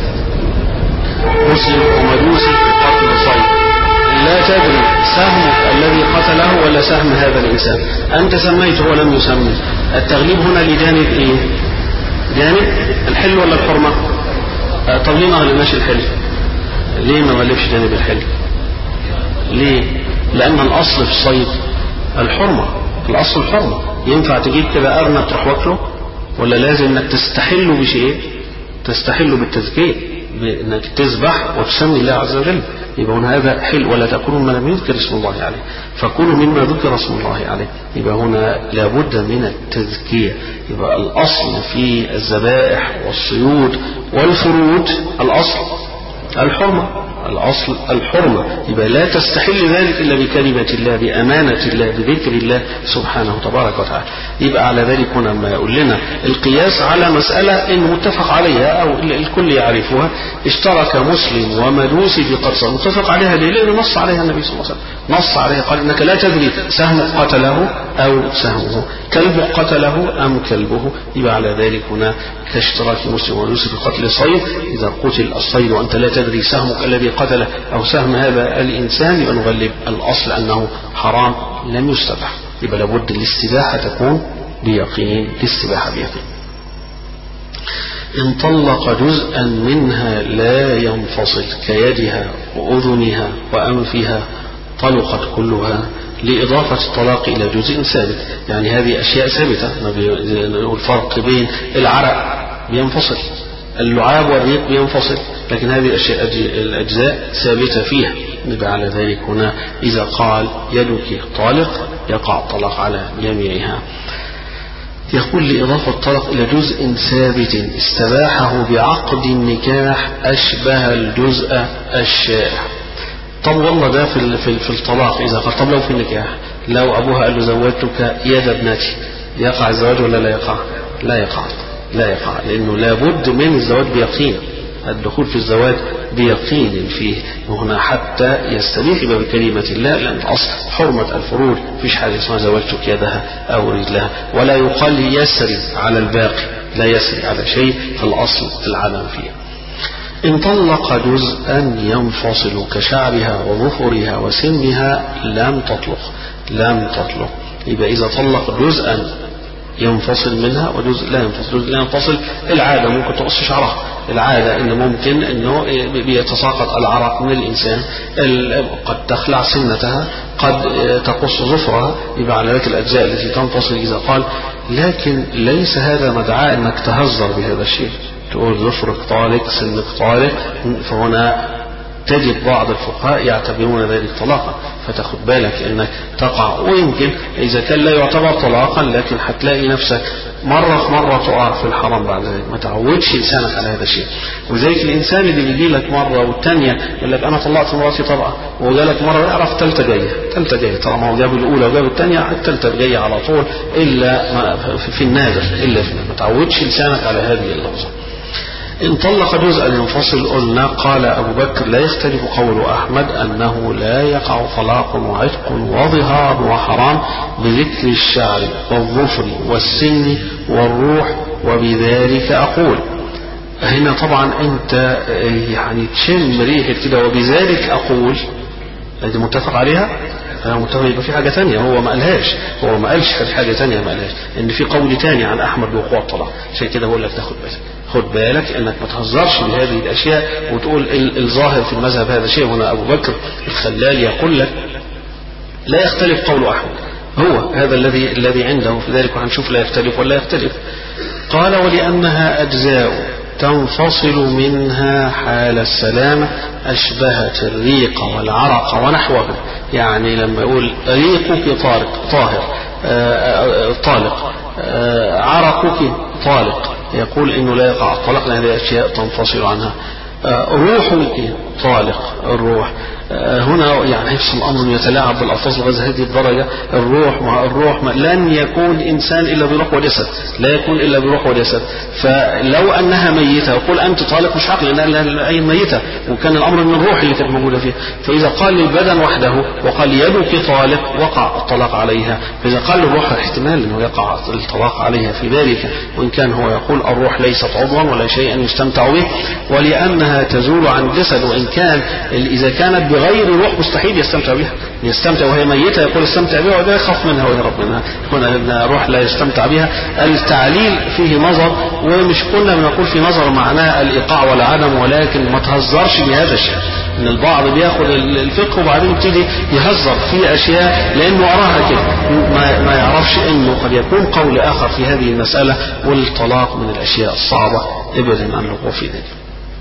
S1: مسلم ومجوسي في قتل صيد. لا تدري سهمك الذي قتله ولا سهم هذا الإنسان، أنت سميته ولم يسمي. التغليب هنا لجانب إيه؟ جانب الحل ولا الحرمة؟ طب ليه ما غلبناش الحل؟ ليه ما غلبش جانب الحل؟ ليه؟ لأن الأصل في الصيد الحرمة، الأصل الحرمة. ينفع تجيب كده أرنب تروح واكله ولا لازم انك تستحله بشيء؟ تستحله بالتزكية، بانك تذبح وتسمي الله عز وجل. يبقى هنا هذا حل. ولا تأكلوا ما لم يذكر اسم الله عليه، فكلوا مما ذكر اسم الله عليه. يبقى هنا لابد من التزكية. يبقى الأصل في الذبائح والصيود والفروج الأصل الحرمة، الأصل الحرمة. يبقى لا تستحل ذلك إلا بكلمة الله، بأمانة الله، بذكر الله سبحانه تبارك وتعالى. يبقى على ذلك هنا ما يقول لنا القياس على مسألة إن متفق عليها أو الكل يعرفها. اشترك مسلم ومجوسي في قتل، متفق عليها ليه؟ لأنه نص عليها النبي صلى الله عليه وسلم، نص عليها قال إنك لا تدري سهمك قتله أو سهمه، كلبه قتله أم كلبه. يبقى على ذلك هنا كاشتراك مسلم ومجوسي في قتل صيد، إذا قتل الصيد وأنت لا تدري سهمك الذي قتله أو سهم هذا الإنسان يبقى نغلب الأصل أنه حرام لم يستبح. يبقى لابد الاستباحة تكون بيقين، الاستباحة بيقين. إن طلق جزءا منها لا ينفصل كيدها وأذنها وأنفها طلقت كلها، لإضافة الطلاق إلى جزء ثابت. يعني هذه أشياء ثابتة. الفرق بين العرق بينفصل، اللعاب والريق بينفصل، لكن هذه الأشياء الأجزاء ثابتة فيها. يبقى على ذلك هنا إذا قال يدك طالق يقع الطلاق على جميعها. يقول لإضافة الطلاق إلى جزء ثابت استباحه بعقد النكاح أشبه الجزء الشائع. طب والله ده في في الطلاق إذا قال. طب لو في النكاح، لو أبوها قال له زوجتك يد ابنتي، يقع الزواج ولا لا يقع؟ لا يقع لا يقع لأنه لابد من الزواج بيقين، الدخول في الزواج بيقين فيه. وهنا حتى يستبيح بكلمة الله، لأن الأصل حرمة الفروج، فيش حاجة اسمها زوجتك يدها أو رجلها، ولا يقال يسري على الباقي، لا يسري على شيء، فالأصل العدم فيه. إن طلق جزءا ينفصل كشعرها وظفرها وسنها لم تطلق لم تطلق. يبقى إذا طلق جزءا ينفصل منها وجزء لا ينفصل. جزء لا ينفصل العادة ممكن تقص شعرها، العادة إنه ممكن إنه بيتساقط العرق من الإنسان، قد تخلع سنتها، قد تقص ظفرها. يبقى على ذلك الأجزاء التي تنفصل إذا قال. لكن ليس هذا مدعاة إنك تهزر بهذا الشيء، تقول ظفرك طالق سنك طالق، فهنا تجد بعض الفقهاء يعتبرون ذلك طلاقا، فتاخد بالك انك تقع. ويمكن اذا كان لا يعتبر طلاقا لكن هتلاقي نفسك مرة في مرة تقع في الحرام بعد ذلك. ما تعودش لسانك على هذا الشيء. وذلك الانسان اللي بيجي لك مرة والثانية يقول لك انا طلعت مراتي طبعا، وجالك مرة يعرف ثالثة جاية ثالثة جاية طالما هو جاب الاولى وجاب الثانية الثالثة جاية على طول، الا في النادر، الا في النادر. ما تعودش لسانك على هذه اللفظة. إن طلق جزءا ينفصل قلنا قال أبو بكر لا يختلف قول أحمد أنه لا يقع طلاق وعتق وظهار وحرام بذكر الشعر والظفر والسن والروح وبذلك أقول. هنا طبعا أنت يعني تشم ريحة كده وبذلك أقول هذه متفق عليها، متفق يبقى في حاجة تانية هو ما قالهاش، هو ما قالش في حاجة تانية ما قالهاش، إن في قول تاني عن أحمد بوقوع الطلاق. عشان كده بقول لك تاخد بالك، خد بالك إنك ما تهزرش بهذه الأشياء وتقول الظاهر في المذهب هذا شيء. هنا أبو بكر الخلال يقول لك لا يختلف قول أحمد، هو هذا الذي الذي عنده في ذلك، وهنشوف لا يختلف ولا يختلف. قال ولأنها أجزاء تنفصل منها حال السلامة أشبهت الريق والعرق ونحوه. يعني لما يقول ريقك طارق طاهر آآ آآ طالق آآ عرقك طالق، يقول إنه لا يقع الطلاق لأن هذه أشياء تنفصل عنها. روحك طالق الروح، هنا يعني نفس الأمر يتلاعب بالألفاظ لغاية هذه الدرجة. الروح مع الروح ما لن يكون إنسان إلا بروح وجسد، لا يكون إلا بروح وجسد. فلو أنها ميتة وقول أنت طالق مش عقل لأنها العين ميتة، وكان الأمر من الروح اللي كانت موجودة فيها. فإذا قال للبدن وحده وقال يدك طالق وقع الطلاق عليها. فإذا قال للروح احتمال أنه يقع الطلاق عليها في ذلك، وإن كان هو يقول الروح ليست عضوا ولا شيئا يستمتع به، ولأنها تزول عن جسد. وإن كان إذا كانت غير روح مستحيل يستمتع بها، يستمتع وهي ميتة يقول استمتع بها ولا يخاف منها ويهرب منها، هنا روح لا يستمتع بها. التعليل فيه نظر، ومش كنا بنقول في نظر معناه الإيقاع ولا عدم، ولكن ما تهزرش بهذا الشيء. ان البعض بياخد الفقه وبعدين يبتدي يهزر في اشياء لانه وراها كده، ما, ما يعرفش انه قد يكون قول اخر في هذه المسألة. والطلاق من الاشياء الصعبة ابدا عن الوقوع في ذلك.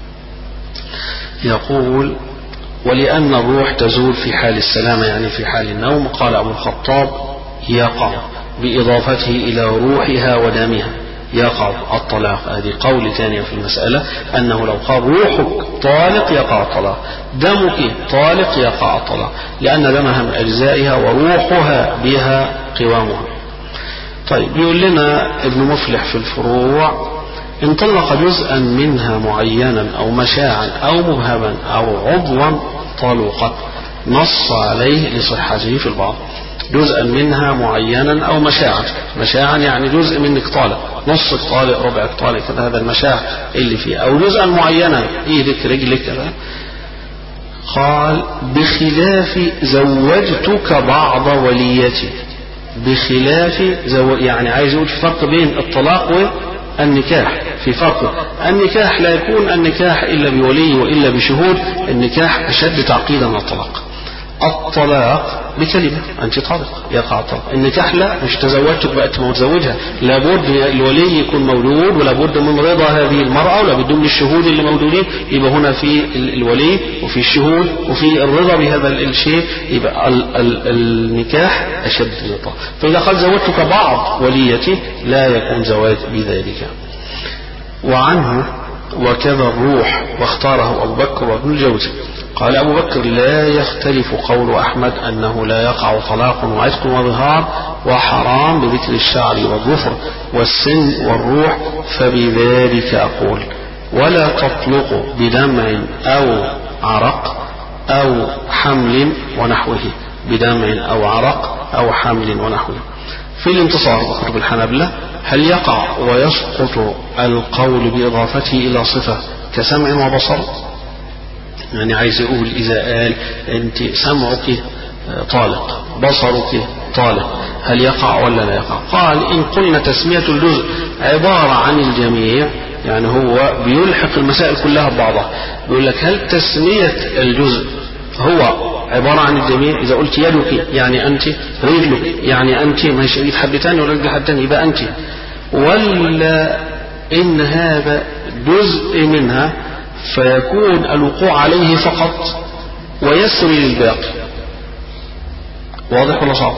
S1: يقول ولأن الروح تزول في حال السلامة يعني في حال النوم. قال أبو الخطاب يقع بإضافته إلى روحها ودمها يقع الطلاق. هذه قول ثانية في المسألة، أنه لو قال روحك طالق يقع الطلاق، دمك طالق يقع الطلاق، لأن دمها من أجزائها وروحها بها قوامها. طيب يقول لنا ابن مفلح في الفروع إن طلق جزءا منها معينا أو مشاعا أو مبهما أو عضوا طلقت، نص عليه لصحته في البعض. جزءا منها معينا أو مشاعا، مشاعا يعني جزء منك طالق، نصك طالق ربعك طالق، هذا المشاع اللي فيه. أو جزءا معينا إيدك رجلك كذا. قال بخلاف زوجتك بعض وليتي، بخلاف زو... يعني عايز يقول في فرق بين الطلاق والنكاح، في فرق. النكاح لا يكون النكاح إلا بولي وإلا بشهود، النكاح أشد تعقيدا من الطلاق. الطلاق بكلمة أنت طالق يقع الطلاق. النكاح لا، مش تزوجتك بقت متزوجها، لابد الولي يكون موجود ولابد من رضا هذه المرأة ولابد من الشهود اللي موجودين. يبقى هنا في الولي وفي الشهود وفي الرضا بهذا الشيء، يبقى ال ال النكاح أشد من الطلاق. فإذا قال زوجتك بعض وليتي لا يكون زواج بذلك. وعنه وكذا الروح واختاره أبو بكر وابن الجوزي. قال أبو بكر لا يختلف قول أحمد أنه لا يقع طلاق وعتق وظهار وحرام بذكر الشعر والظفر والسن والروح، فبذلك أقول ولا تطلق بدمع أو عرق أو حمل ونحوه، بدمع أو عرق أو حمل ونحوه. في الانتصار كتب الحنابلة هل يقع ويسقط القول بإضافته إلى صفة كسمع وبصر؟ يعني عايز يقول إذا قال أنت سمعك طالق بصرك طالق هل يقع ولا لا يقع؟ قال إن قلنا تسمية الجزء عبارة عن الجميع، يعني هو بيلحق المسائل كلها ببعضها. بيقول لك هل تسمية الجزء هو عبارة عن الجميع؟ إذا قلت يدك يعني أنت، رجلك يعني أنت، ما هيش إيد حد تاني ولا رجل حد تاني يبقى أنت، ولا إن هذا جزء منها فيكون الوقوع عليه فقط ويسري للباقي؟ واضح ولا صعب؟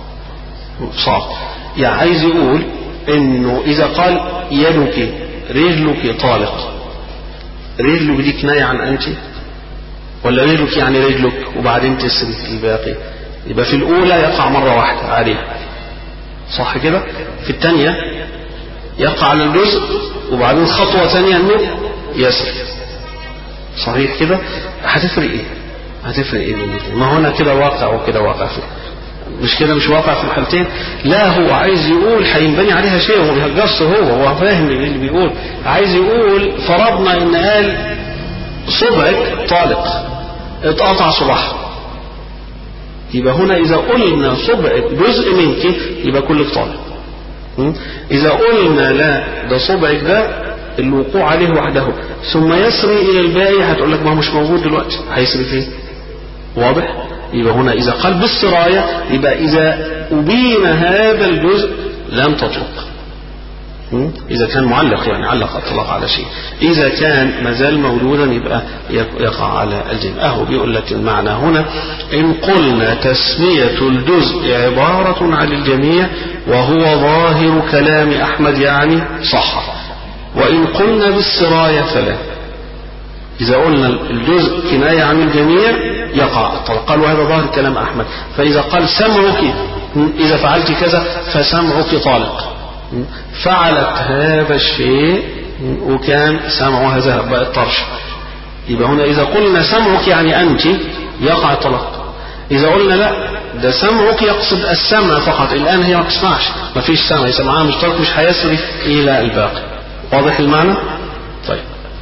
S1: صعب. يعني عايز يقول إنه إذا قال يدك رجلك طالق، رجلك دي كناية عن أنت، ولا رجلك يعني رجلك وبعدين تسري الباقي؟ يبقى في الأولى يقع مرة واحدة عليه، صح كده؟ في الثانية يقع على الجزء وبعدين خطوة ثانية أنه يسري. صحيح كده؟ هتفرق ايه؟ هتفرق ايه من الاثنين؟ ما هنا كده واقع وكده واقع فيه. مش كده مش واقع في الحالتين؟ لا، هو عايز يقول هينبني عليها شيء، هو بيهجص، هو هو فاهم اللي بيقول. عايز يقول فرضنا ان قال صبعك طالق، اتقطع صباحها، يبقى هنا إذا قلنا صبعك جزء منك يبقى كلك طالق. إذا قلنا لا، ده صبعك ده الوقوع عليه وحده ثم يسري إلى الباقي، هتقول لك ما هو مش موجود دلوقتي، هيسري فين؟ واضح؟ يبقى هنا إذا قال بالسراية يبقى إذا أبين هذا الجزء لم تطلق. إذا كان معلق يعني علق أطلق على شيء، إذا كان مازال موجودا يبقى يقع على الجميع. أهو بيقول لك المعنى هنا إن قلنا تسمية الجزء عبارة عن الجميع وهو ظاهر كلام أحمد يعني صح، وإن قلنا بالسراية فلا. إذا قلنا الجزء كناية عن الجميع يقع الطلاق. قال وهذا ظاهر كلام أحمد. فإذا قال سمعك إذا فعلت كذا فسمعك طالق، فعلت هذا الشيء وكان سمعها ذهب بقى الطرش، يبقى هنا إذا قلنا سمعك يعني أنت يقع الطلاق. إذا قلنا لا، ده سمعك يقصد السمع فقط، الآن هي ما تسمعش، ما فيش سمع، سمعها مشترك مش هيسري إلى الباقي. واضح المعنى؟ طيب.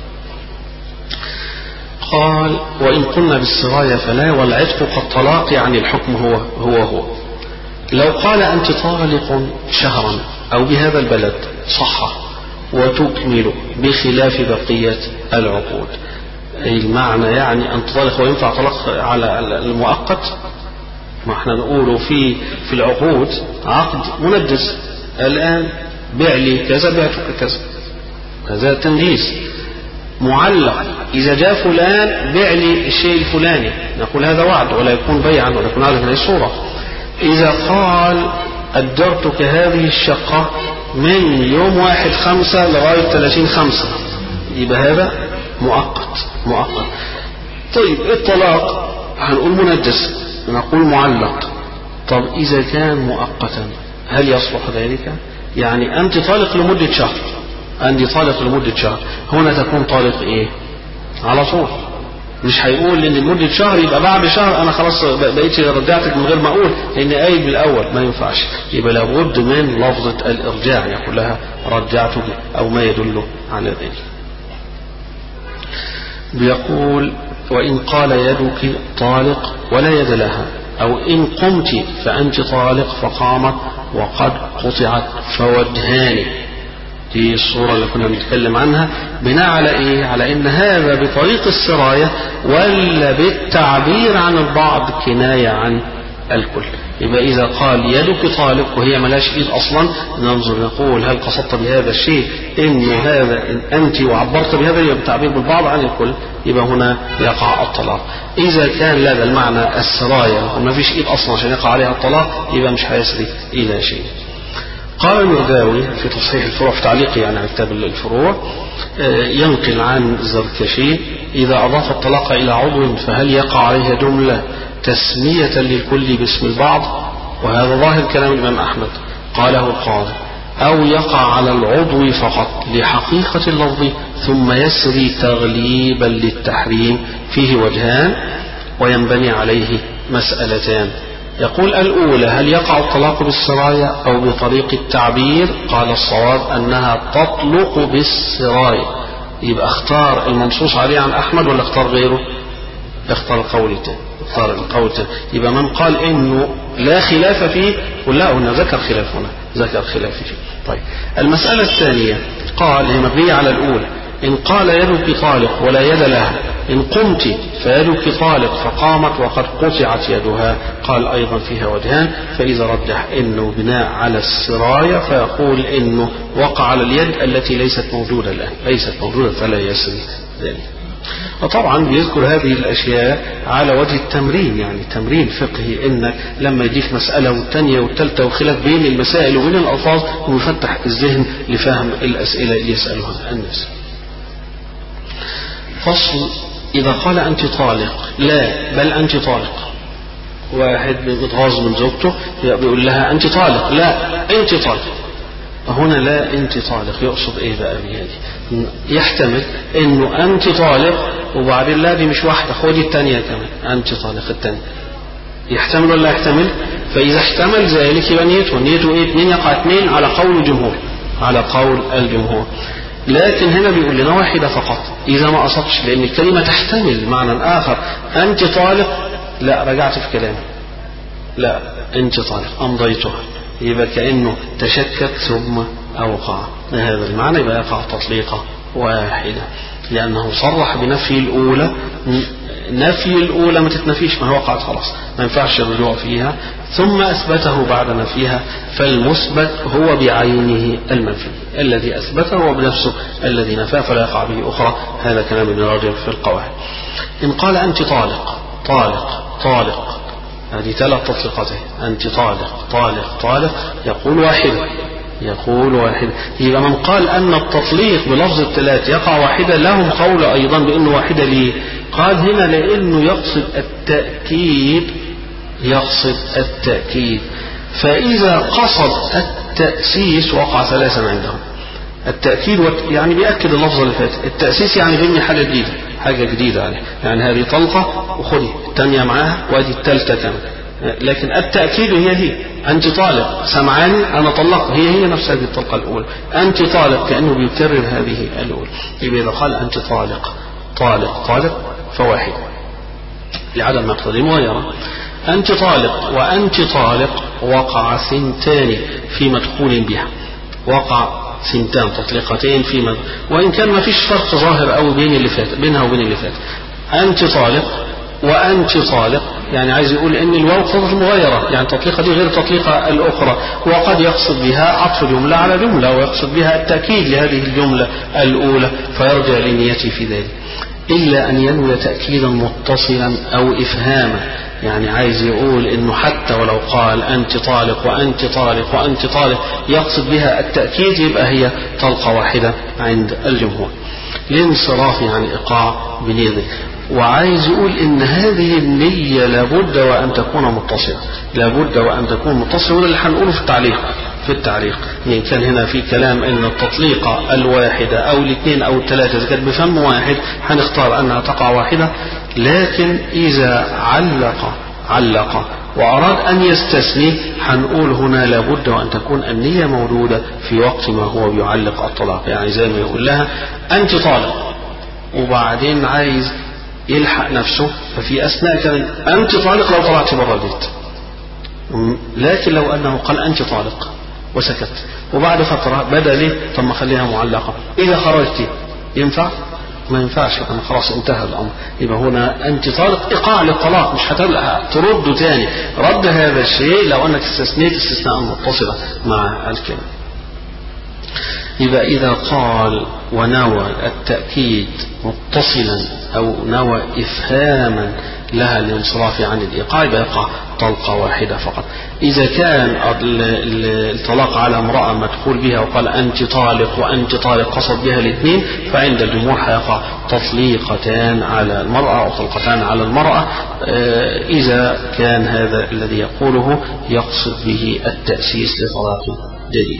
S1: قال وإن قلنا بالسراية فلا، والعتق كالطلاق يعني الحكم هو هو هو. لو قال أنت طالق شهرا أو بهذا البلد صح وتكمل بخلاف بقية العقود، المعنى يعني أن تطلق وينفع طلاق على المؤقت. ما احنا نقوله في في العقود عقد منجز، الآن بيع لي كذا بعتك كذا، هذا تنجيز. معلق إذا جاء فلان بيع لي الشيء الفلاني، نقول هذا وعد ولا يكون بيعا ولا يكون على هذه صورة. إذا قال أجرتك هذه الشقة من يوم واحد خمسة لغاية ثلاثين خمسة، يبقى هذا مؤقت مؤقت. طيب الطلاق هنقول منجز، نقول معلق. طب إذا كان مؤقتا هل يصلح ذلك؟ يعني أنت طالق لمدة شهر، أنت طالق لمدة شهر، هنا تكون طالق إيه؟ على طول. مش هيقول ان لمدة شهر يبقى بعد شهر انا خلاص بقيت رجعتك من غير ما اقول لان قايل بالاول، ما ينفعش. يبقى لابد من لفظة الارجاع يقول لها رجعتك او ما يدل على ذلك. بيقول وان قال يدك طالق ولا يد لها، او ان قمت فانت طالق فقامت وقد قطعت فوجهان. دي الصورة اللي كنا بنتكلم عنها، بناء على ايه؟ على ان هذا بطريق السراية ولا بالتعبير عن البعض كناية عن الكل. يبقى اذا قال يدك طالق وهي ملاش ايد اصلا، ننظر نقول هل قصدت بهذا الشيء ان هذا إن انت وعبرت بهذا يبقى بالتعبير بالبعض عن الكل، يبقى هنا يقع الطلاق. اذا كان لا، ده المعنى السراية وما فيش ايد اصلا عشان يقع عليها الطلاق، يبقى مش هيسري الى شيء. قال المرداوي في تصحيح الفروع في تعليقه يعني على كتاب الفروع، ينقل عن الزركشي إذا أضاف الطلاق إلى عضو فهل يقع عليه جملة تسمية للكل باسم البعض؟ وهذا ظاهر كلام الإمام أحمد قاله القاضي، أو يقع على العضو فقط لحقيقة اللفظ ثم يسري تغليبا للتحريم. فيه وجهان وينبني عليه مسألتان. يقول الأولى هل يقع الطلاق بالسراية أو بطريق التعبير؟ قال الصواب أنها تطلق بالسراية. يبقى اختار المنصوص عليه عن أحمد ولا اختار غيره؟ اختار القول الثاني، اختار القول الثاني. يبقى من قال إنه لا خلاف فيه ولا هنا ذكر خلاف، هنا ذكر خلاف فيه. طيب المسألة الثانية قال هي مبنية على الأولى، إن قال يدك طالق ولا يد لها، إن قمت فيدك طالق فقامت وقد قطعت يدها، قال أيضا فيها وجهان. فإذا رجح إنه بناء على السراية فيقول إنه وقع على اليد التي ليست موجودة الآن، ليست موجودة فلا يسري ذلك. وطبعا بيذكر هذه الأشياء على وجه التمرين، يعني تمرين فقهي، إنك لما يديك مسألة والثانية والثالثة والخلاف بين المسائل وبين الألفاظ ويفتح الذهن لفهم الأسئلة اللي يسألها الناس. فصل إذا قال أنت طالق، لا بل أنت طالق. واحد بيتغاظ من زوجته بيقول لها أنت طالق، لا أنت طالق. هنا لا أنت طالق، يقصد إيه بقى بهذه؟ يحتمل انه انت طالق وبعدين لا دي مش واحدة خدي التانية كمان انت طالق التانية، يحتمل ولا يحتمل؟ فاذا احتمل ذلك يبقى نيته نيته ايه؟ اتنين يقع اتنين على قول الجمهور، على قول الجمهور. لكن هنا بيقول لنا واحدة فقط اذا ما قصدش، لان الكلمة تحتمل معنى اخر. انت طالق، لا رجعت في كلامي، لا انت طالق امضيتها، يبقى كأنه تشكك ثم اوقع، هذا المعنى يبقى يقع تطليقة واحدة، لأنه صرح بنفي الأولى. نفي الأولى ما تتنفيش، ما هو وقعت خلاص ما ينفعش الرجوع فيها، ثم أثبته بعد نفيها، فالمثبت هو بعينه المنفي، الذي أثبته هو بنفسه الذي نفاه فلا يقع به أخرى. هذا كلام ابن رجب في القواعد. إن قال أنت طالق طالق طالق، هذه ثلاث تطليقات، أنت طالق طالق طالق، يقول واحدة يقول واحدة. يبقى من قال أن التطليق بلفظ الثلاث يقع واحدة لهم قول أيضا بأنه واحدة. ليه؟ قال هنا لأنه يقصد التأكيد، يقصد التأكيد، فإذا قصد التأسيس وقع ثلاثا عندهم. التأكيد يعني بيأكد اللفظ اللي فات، التأسيس يعني بيبني حاجة جديدة، حاجة جديدة عليه، يعني هذه طلقة وخدي الثانية معاها وادي الثالثة كمان. لكن التأكيد هي هي أنت طالق، سمعاني أنا طلقت، هي هي نفس هذه الطلقة الأولى. أنت طالق كأنه بيكرر هذه الأولى. يبقى إذا قال أنت طالق طالق طالق فواحد لعدم مقتضى مغيرة. أنت طالق وأنت طالق وقع ثنتان في مدخول بها، وقع ثنتان تطليقتين في مد... وإن كان ما فيش فرق ظاهر أو بين اللي فات، بينها وبين اللي فات. أنت طالق وأنت طالق، يعني عايز يقول ان الواو تفضل مغيرة، يعني التطليقة دي غير التطليقة الأخرى، وقد يقصد بها عطف جملة على جملة، ويقصد بها التأكيد لهذه الجملة الأولى فيرجع لنيته في ذلك، إلا أن ينوي تأكيدا متصلا أو إفهاما. يعني عايز يقول انه حتى ولو قال أنت طالق وأنت طالق وأنت طالق يقصد بها التأكيد، يبقى هي طلقة واحدة عند الجمهور لانصراف عن إيقاع بنيته. وعايز يقول ان هذه النية لابد وان تكون متصلة، لابد وان تكون متصلة، وده اللي هنقوله في التعليق. في التعليق يعني كان هنا في كلام ان التطليقة الواحدة او الاثنين او الثلاثة اذا كانت بفم واحد هنختار انها تقع واحدة، لكن اذا علق علق واراد ان يستثني هنقول هنا لابد وان تكون النية موجودة في وقت ما هو بيعلق الطلاق. يعني زي ما يقول لها انت طالق، وبعدين عايز يلحق نفسه، ففي أثناء كان أنت طالق لو طلعت برا البيت، لكن لو أنه قال أنت طالق وسكت وبعد فترة بدأ ليه طب ما خليها معلقة، إذا خرجت ينفع؟ ما ينفعش، أنا خلاص انتهى الأمر. يبقى هنا أنت طالق إيقاع للطلاق، مش هتلقى ترده تاني. رد هذا الشيء لو أنك استثنيت استثناء متصلة مع الكلمة. يبقى إذا قال ونوى التأكيد متصلا أو نوى إفهاما لها الانصراف عن الإيقاع يبقى يقع طلقة واحدة فقط. إذا كان الطلاق على امرأة مدخول بها وقال أنت طالق وأنت طالق قصد بها الاثنين، فعند الجمهور هيقع تطليقتان على المرأة أو طلقتان على المرأة، إذا كان هذا الذي يقوله يقصد به التأسيس لطلاق جديد.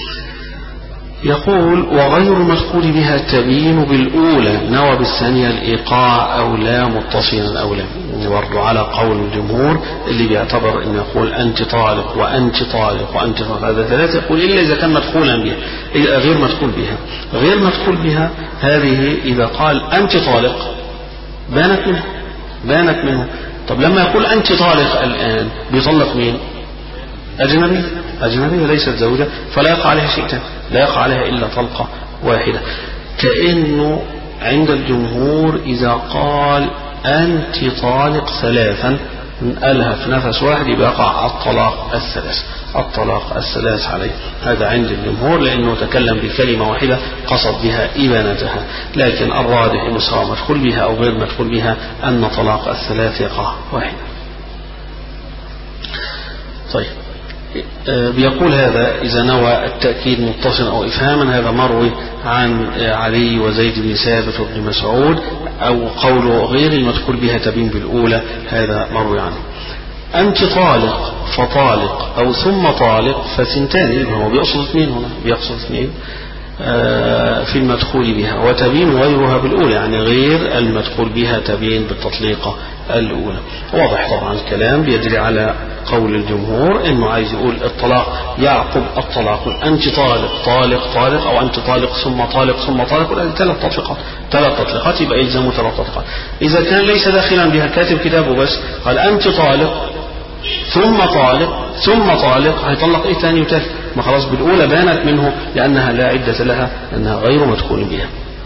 S1: يقول وغير المدخول بها تبين بالأولى نوى بالثانية الإيقاع أو لا متصلا أو لا. برضو على قول الجمهور اللي بيعتبر أن يقول أنت طالق وأنت طالق وأنت طالق، هذا ثلاثة، يقول إلا إذا كان مدخولا بها، غير مدخول بها. غير مدخول بها هذه إذا قال أنت طالق بانت منه، بانت منه. طب لما يقول أنت طالق الآن بيطلق مين؟ أجنبي، أجنبية ليست زوجة، فلا يقع عليها شيء تاني، لا يقع عليها إلا طلقة واحدة. كأنه عند الجمهور إذا قال أنت طالق ثلاثا قالها في نفس واحد يبقى يقع الطلاق الثلاث، الطلاق الثلاث عليه. هذا عند الجمهور لأنه تكلم بكلمة واحدة قصد بها إبانتها، لكن الراجح إنه سواء مدخول بها أو غير مدخول بها أن طلاق الثلاث يقع واحد. طيب بيقول هذا إذا نوى التأكيد متصلا أو إفهاما، هذا مروي عن علي وزيد بن ثابت وابن مسعود، أو قوله غير المدخول بها تبين بالأولى، هذا مروي عنه. أنت طالق فطالق أو ثم طالق فثنتان، هو بيقصد اثنين هنا، بيقصد اثنين. في المدخول بها، وتبين غيرها بالأولى، يعني غير المدخول بها تبين بالتطليقة الأولى. واضح طبعا الكلام بيدري على قول الجمهور انه عايز يقول الطلاق يعقب الطلاق، انت طالق طالق طالق، او انت طالق ثم طالق ثم طالق، ولا ثلاث تطليقات ثلاث تطليقات يبقى يلزموا ثلاث تطليقات. اذا كان ليس داخلا بها كاتب كتابه بس قال انت طالق ثم طالق ثم طالق، هيطلق ايه ثاني وثالث؟ ما خلاص بالاولى بانت منه لانها لا عدة لها، انها غير مدخول بها.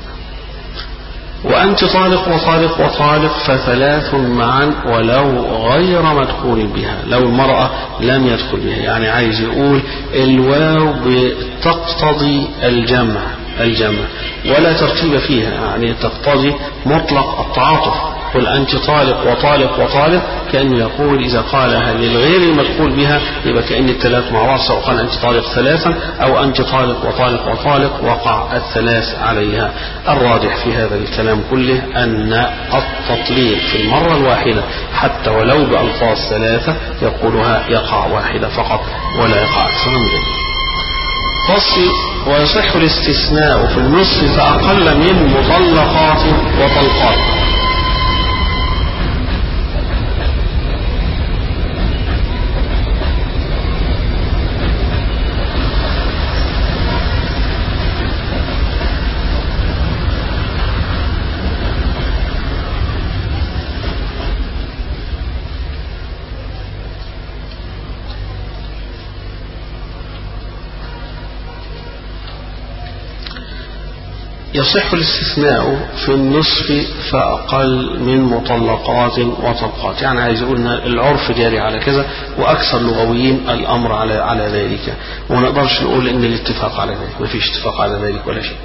S1: وأنت طالق وطالق وطالق فثلاث معا ولو غير مدخول بها، لو المرأة لم يدخل بها، يعني عايز يقول الواو بتقتضي الجمع الجمع ولا ترتيب فيها، يعني تقتضي مطلق التعاطف. قل أنت طالق وطالق وطالق، كأنه يقول إذا قالها للغير المدخول بها يبقى كأن الثلاث مع بعض، سواء قال أنت طالق ثلاثا أو أنت طالق وطالق وطالق وقع الثلاث عليها. الراجح في هذا الكلام كله أن التطليق في المرة الواحدة حتى ولو بألفاظ ثلاثة يقولها يقع واحدة فقط ولا يقع أكثر من ذلك. فصل: ويصح الاستثناء في النصف فأقل من مطلقات وطلقات. يصح الاستثناء في النصف فأقل من مطلقات وطلقات، يعني عايز يقولنا العرف جاري على كذا، وأكثر لغويين الأمر على على ذلك، وما نقدرش نقول إن الاتفاق على ذلك، ما فيش اتفاق على ذلك ولا شيء.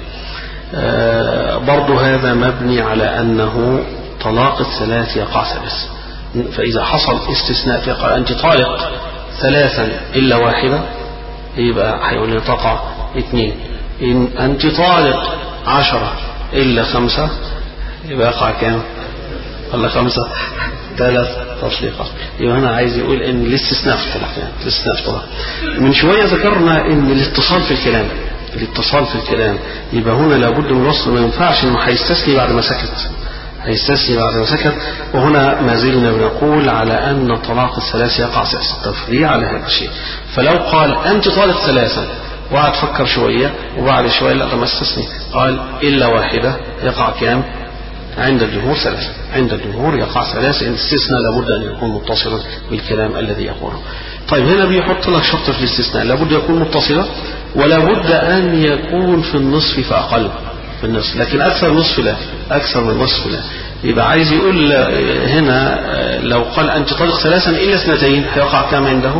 S1: آه برضو هذا مبني على أنه طلاق الثلاث يقع ثلاث، فإذا حصل استثناء فقال أنت طالق ثلاثا إلا واحدة يبقى هيقول تقع اثنين، إن أنت طالق عشرة إلا خمسة يبقى يقع كام؟ ولا خمسة؟ ثلاث تطليقات. يبقى هنا عايز يقول إن الاستثناء في الطلاق، يعني الاستثناء في الطلاق. من شوية ذكرنا إن الاتصال في الكلام، الاتصال في الكلام يبقى هنا لابد من الوصل، ما ينفعش إنه هيستثني بعد ما سكت، هيستثني بعد ما سكت. وهنا ما زلنا بنقول على أن طلاق الثلاث يقع تفريع على هذا الشيء. فلو قال أنت طالق ثلاثا وقعد فكر شوية وبعد شوية لا ما استثني، قال إلا واحدة يقع كام؟ عند الجمهور ثلاثة، عند الجمهور يقع ثلاثة، إن الاستثناء لابد أن يكون متصلا بالكلام الذي يقوله. طيب هنا بيحط لك شرط في الاستثناء، لابد يكون متصلا ولابد أن يكون في النصف فأقل في النصف، لكن أكثر نصف لا، أكثر من نصف لا. يبقى عايز يقول هنا لو قال أنت طالق ثلاثا إلا اثنتين هيقع كام عنده؟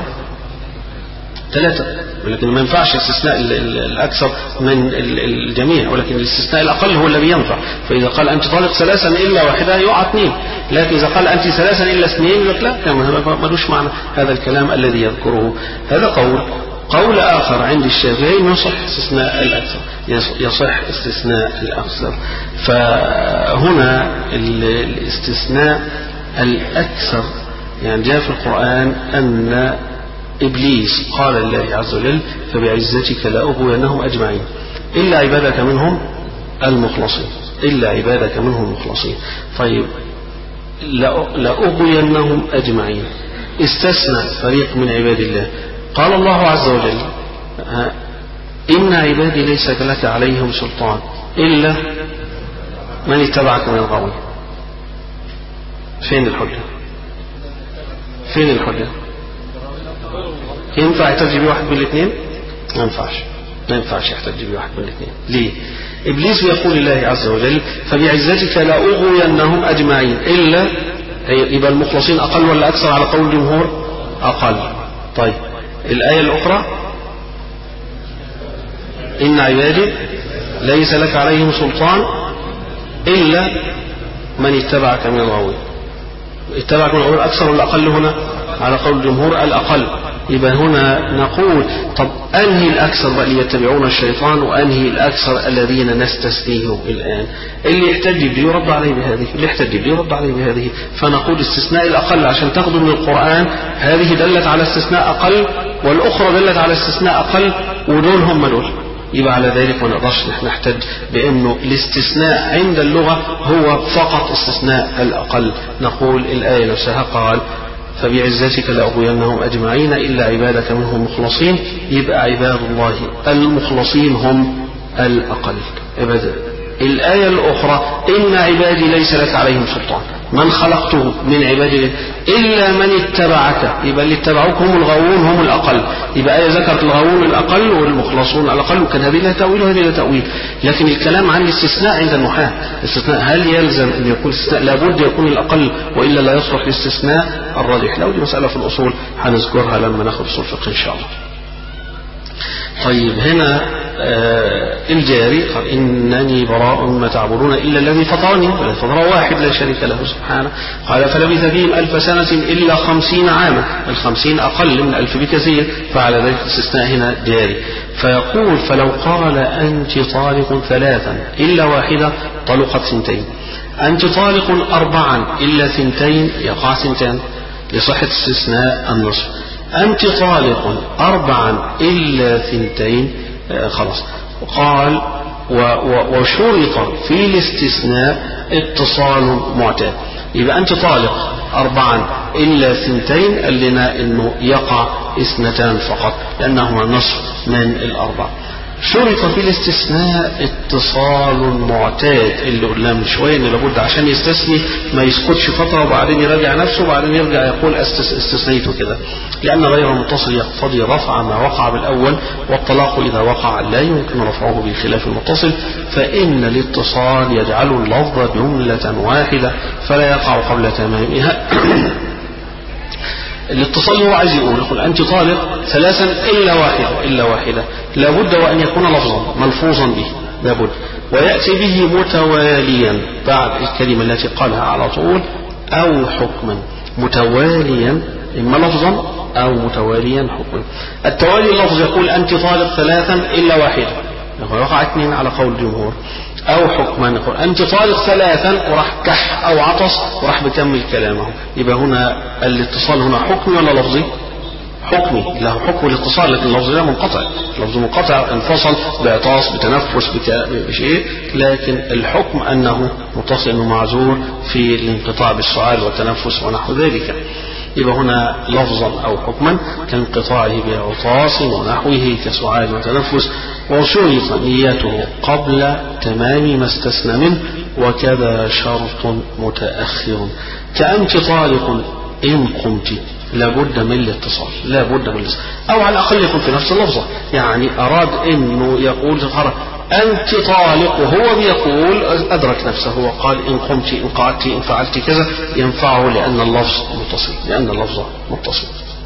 S1: ثلاثة، ولكن ما ينفعش استثناء الأكثر من الجميع، ولكن الاستثناء الأقل هو الذي ينفع. فإذا قال أنت طالق ثلاثا إلا واحدة يقع اثنين، لكن إذا قال أنت ثلاثا إلا اثنين يقول لا، ما لوش معنى هذا الكلام الذي يذكره. هذا قول. قول آخر عند الشافعي يصح استثناء الأكثر، يصح استثناء الأكثر. فهنا الاستثناء الأكثر يعني جاء في القرآن أن إبليس قال الله عز وجل فبعزتك لأغوينهم أجمعين إلا عبادك منهم المخلصين، إلا عبادك منهم المخلصين. طيب لأغوينهم أجمعين، استثنى فريق من عباد الله. قال الله عز وجل إن عبادي ليس لك عليهم سلطان إلا من اتبعك من الغاوين. فين الحجة؟ فين الحجة؟ ينفع يحتج بواحد من الاثنين؟ ما ينفعش، ما ينفعش يحتج بواحد من الاثنين. ليه؟ إبليس يقول الله عز وجل فبعزتك لأغوينهم أجمعين إلا، يبقى المخلصين أقل ولا أكثر على قول الجمهور؟ أقل. طيب الآية الأخرى إن عبادي ليس لك عليهم سلطان إلا من اتبعك من الغاوين. اتبعك من الغاوين أكثر ولا أقل هنا؟ على قول الجمهور الأقل. يبقى هنا نقول طب أنهي الأكثر بقى اللي يتبعون الشيطان، وأنهي الأكثر الذين نستثنيهم الآن؟ اللي يحتج بي يرد عليه بهذه، اللي يحتج بي يرد عليه بهذه. فنقول استثناء الأقل عشان تاخذوا من القرآن هذه دلت على استثناء أقل والأخرى دلت على استثناء أقل، ودول هم دول يبقى على ذلك ما نقدرش نحن نحتج بأنه الاستثناء عند اللغة هو فقط استثناء الأقل. نقول الآية نفسها قال فبعزتك لأغوينهم أجمعين إلا عبادك منهم مخلصين، يبقى عباد الله المخلصين هم الأقل. الآية الأخرى إن عبادي ليس لك عليهم سلطان، من خلقته من عبادي إلا من اتبعك، يبقى اللي اتبعوك هم الغاوون هم الأقل. يبقى آية ذكرت الغاوون الأقل والمخلصون الأقل، وكان هذه لها تأويل وهذه لها تأويل. لكن الكلام عن الاستثناء عند النحاة، الاستثناء هل يلزم أن يكون استثناء لابد يكون الأقل وإلا لا يصلح الاستثناء؟ الراجح لو دي مسألة في الأصول هنذكرها لما ناخذ أصول فقه إن شاء الله. طيب هنا آه الجاري قال إنني براء مما تعبدون إلا الذي فطرني والذي فطر واحد لا شريك له سبحانه. قال فلبث فيهم ألف سنة إلا خمسين عاما، الخمسين أقل من ألف بكثير، فعلى ذلك الاستثناء هنا جاري. فيقول فلو قال أنت طالق ثلاثا إلا واحدة طلقت ثنتين، أنت طالق أربعا إلا ثنتين يقع ثنتان لصحة استثناء النصف، أنت طالق أربعا إلا ثنتين آه خلاص. قال وشرط في الاستثناء اتصال معتاد، يبقى أنت طالق أربعا إلا ثنتين قال لنا إنه يقع اثنتان فقط لأنهما نصف من الأربع. شرط في الاستثناء اتصال معتاد اللي قلنا من شويه ان لابد عشان يستثني ما يسكتش فتره وبعدين يراجع نفسه وبعدين يرجع يقول استثنيته كده، لان غير المتصل يقتضي رفع ما وقع بالاول، والطلاق اذا وقع لا يمكن رفعه بخلاف المتصل، فان الاتصال يجعل اللفظ جمله واحده فلا يقع قبل تمامها. الاتصال هو عايز يقول يقول أنت طالق ثلاثا إلا واحدة إلا واحدة لابد وأن يكون لفظا ملفوظا به لابد، ويأتي به متواليا بعد الكلمة التي قالها على طول، أو حكما متواليا إما لفظا أو متواليا حكما. التوالي اللفظ يقول أنت طالق ثلاثا إلا واحدة، وقع اثنين على قول الجمهور، أو حكما يقول أنت طالق ثلاثا وراح كح أو عطس وراح بكمل كلامه. يبقى هنا الاتصال هنا حكمي ولا لفظي؟ حكمي، له حكم الاتصال، لكن اللفظ لا منقطع، اللفظ منقطع انفصل بعطاس بتنفس بشيء، لكن الحكم أنه متصل أنه معذور في الانقطاع بالسؤال والتنفس ونحو ذلك. يبقى هنا لفظا أو حكما كانقطاعه بعطاس ونحوه كسعال وتنفس، وشرط نيته قبل تمام ما استثنى منه، وكذا شرط متأخر كأنت طالق إن قمت لابد من الاتصال، لابد من الاتصال، أو على الأقل يكون في نفس اللفظة. يعني أراد أنه يقول أنت طالق وهو بيقول أدرك نفسه وقال إن قمت إن قعدت إن فعلت كذا ينفعه لأن اللفظ متصل، لأن اللفظ متصل.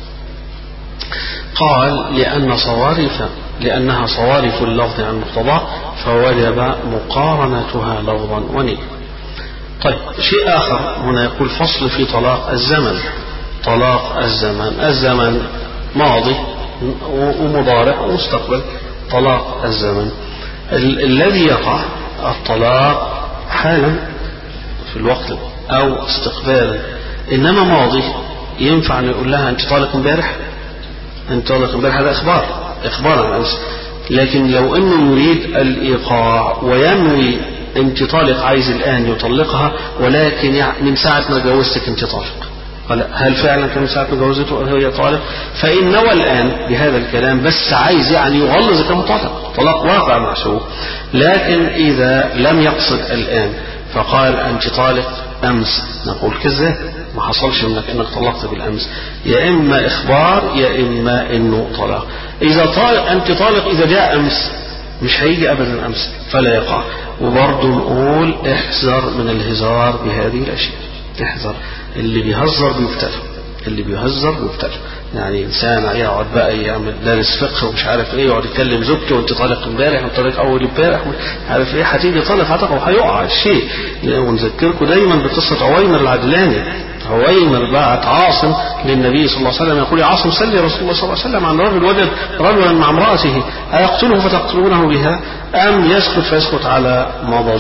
S1: قال لأن صوارف لأنها صوارف اللفظ عن مقتضاه فوجب مقارنتها لفظا ونية. طيب شيء آخر هنا يقول فصل في طلاق الزمن. طلاق الزمن، الزمن ماضي ومضارع ومستقبل. طلاق الزمن ال- الذي يقع الطلاق حالا في الوقت أو استقبالا، إنما ماضي ينفع أن يقول لها أنت طالق امبارح، أنت طالق امبارح، هذا إخبار إخبار عن أمس. لكن لو أنه يريد الإيقاع وينوي أنت طالق عايز الآن يطلقها، ولكن يعني من ساعة ما جوزتك أنت طالق، قال هل فعلا كان من ساعة ما جوزته وهي طالق؟ فإن نوى الآن بهذا الكلام بس عايز يعني يغلظ كم طلاق، طلاق واقع محسوب. لكن إذا لم يقصد الآن فقال أنت طالق أمس، نقول كذا ما حصلش منك انك طلقت بالامس، يا اما اخبار يا اما انه طلاق. اذا طالق انت طالق اذا جاء امس مش هيجي ابدا امس فلا يقع. وبرضه نقول احذر من الهزار بهذه الاشياء، احذر، اللي بيهزر بيفتر، اللي بيهزر بيفتر. يعني انسان يقعد بقى يعمل دارس فقه ومش عارف ايه، يقعد يتكلم زوجته وانت طالق امبارح وانت طالق اول امبارح مش عارف ايه، هتيجي طالق هتقع وهيقع الشيء. ونذكركم دايما بقصه عويمر العدلاني. عويمر بعت عاصم للنبي صلى الله عليه وسلم يقول يا عاصم سلي رسول الله صلى الله عليه وسلم عن رجل وجد رجلا مع امرأته أيقتله فتقتلونه بها أم يسكت فيسكت على مضض؟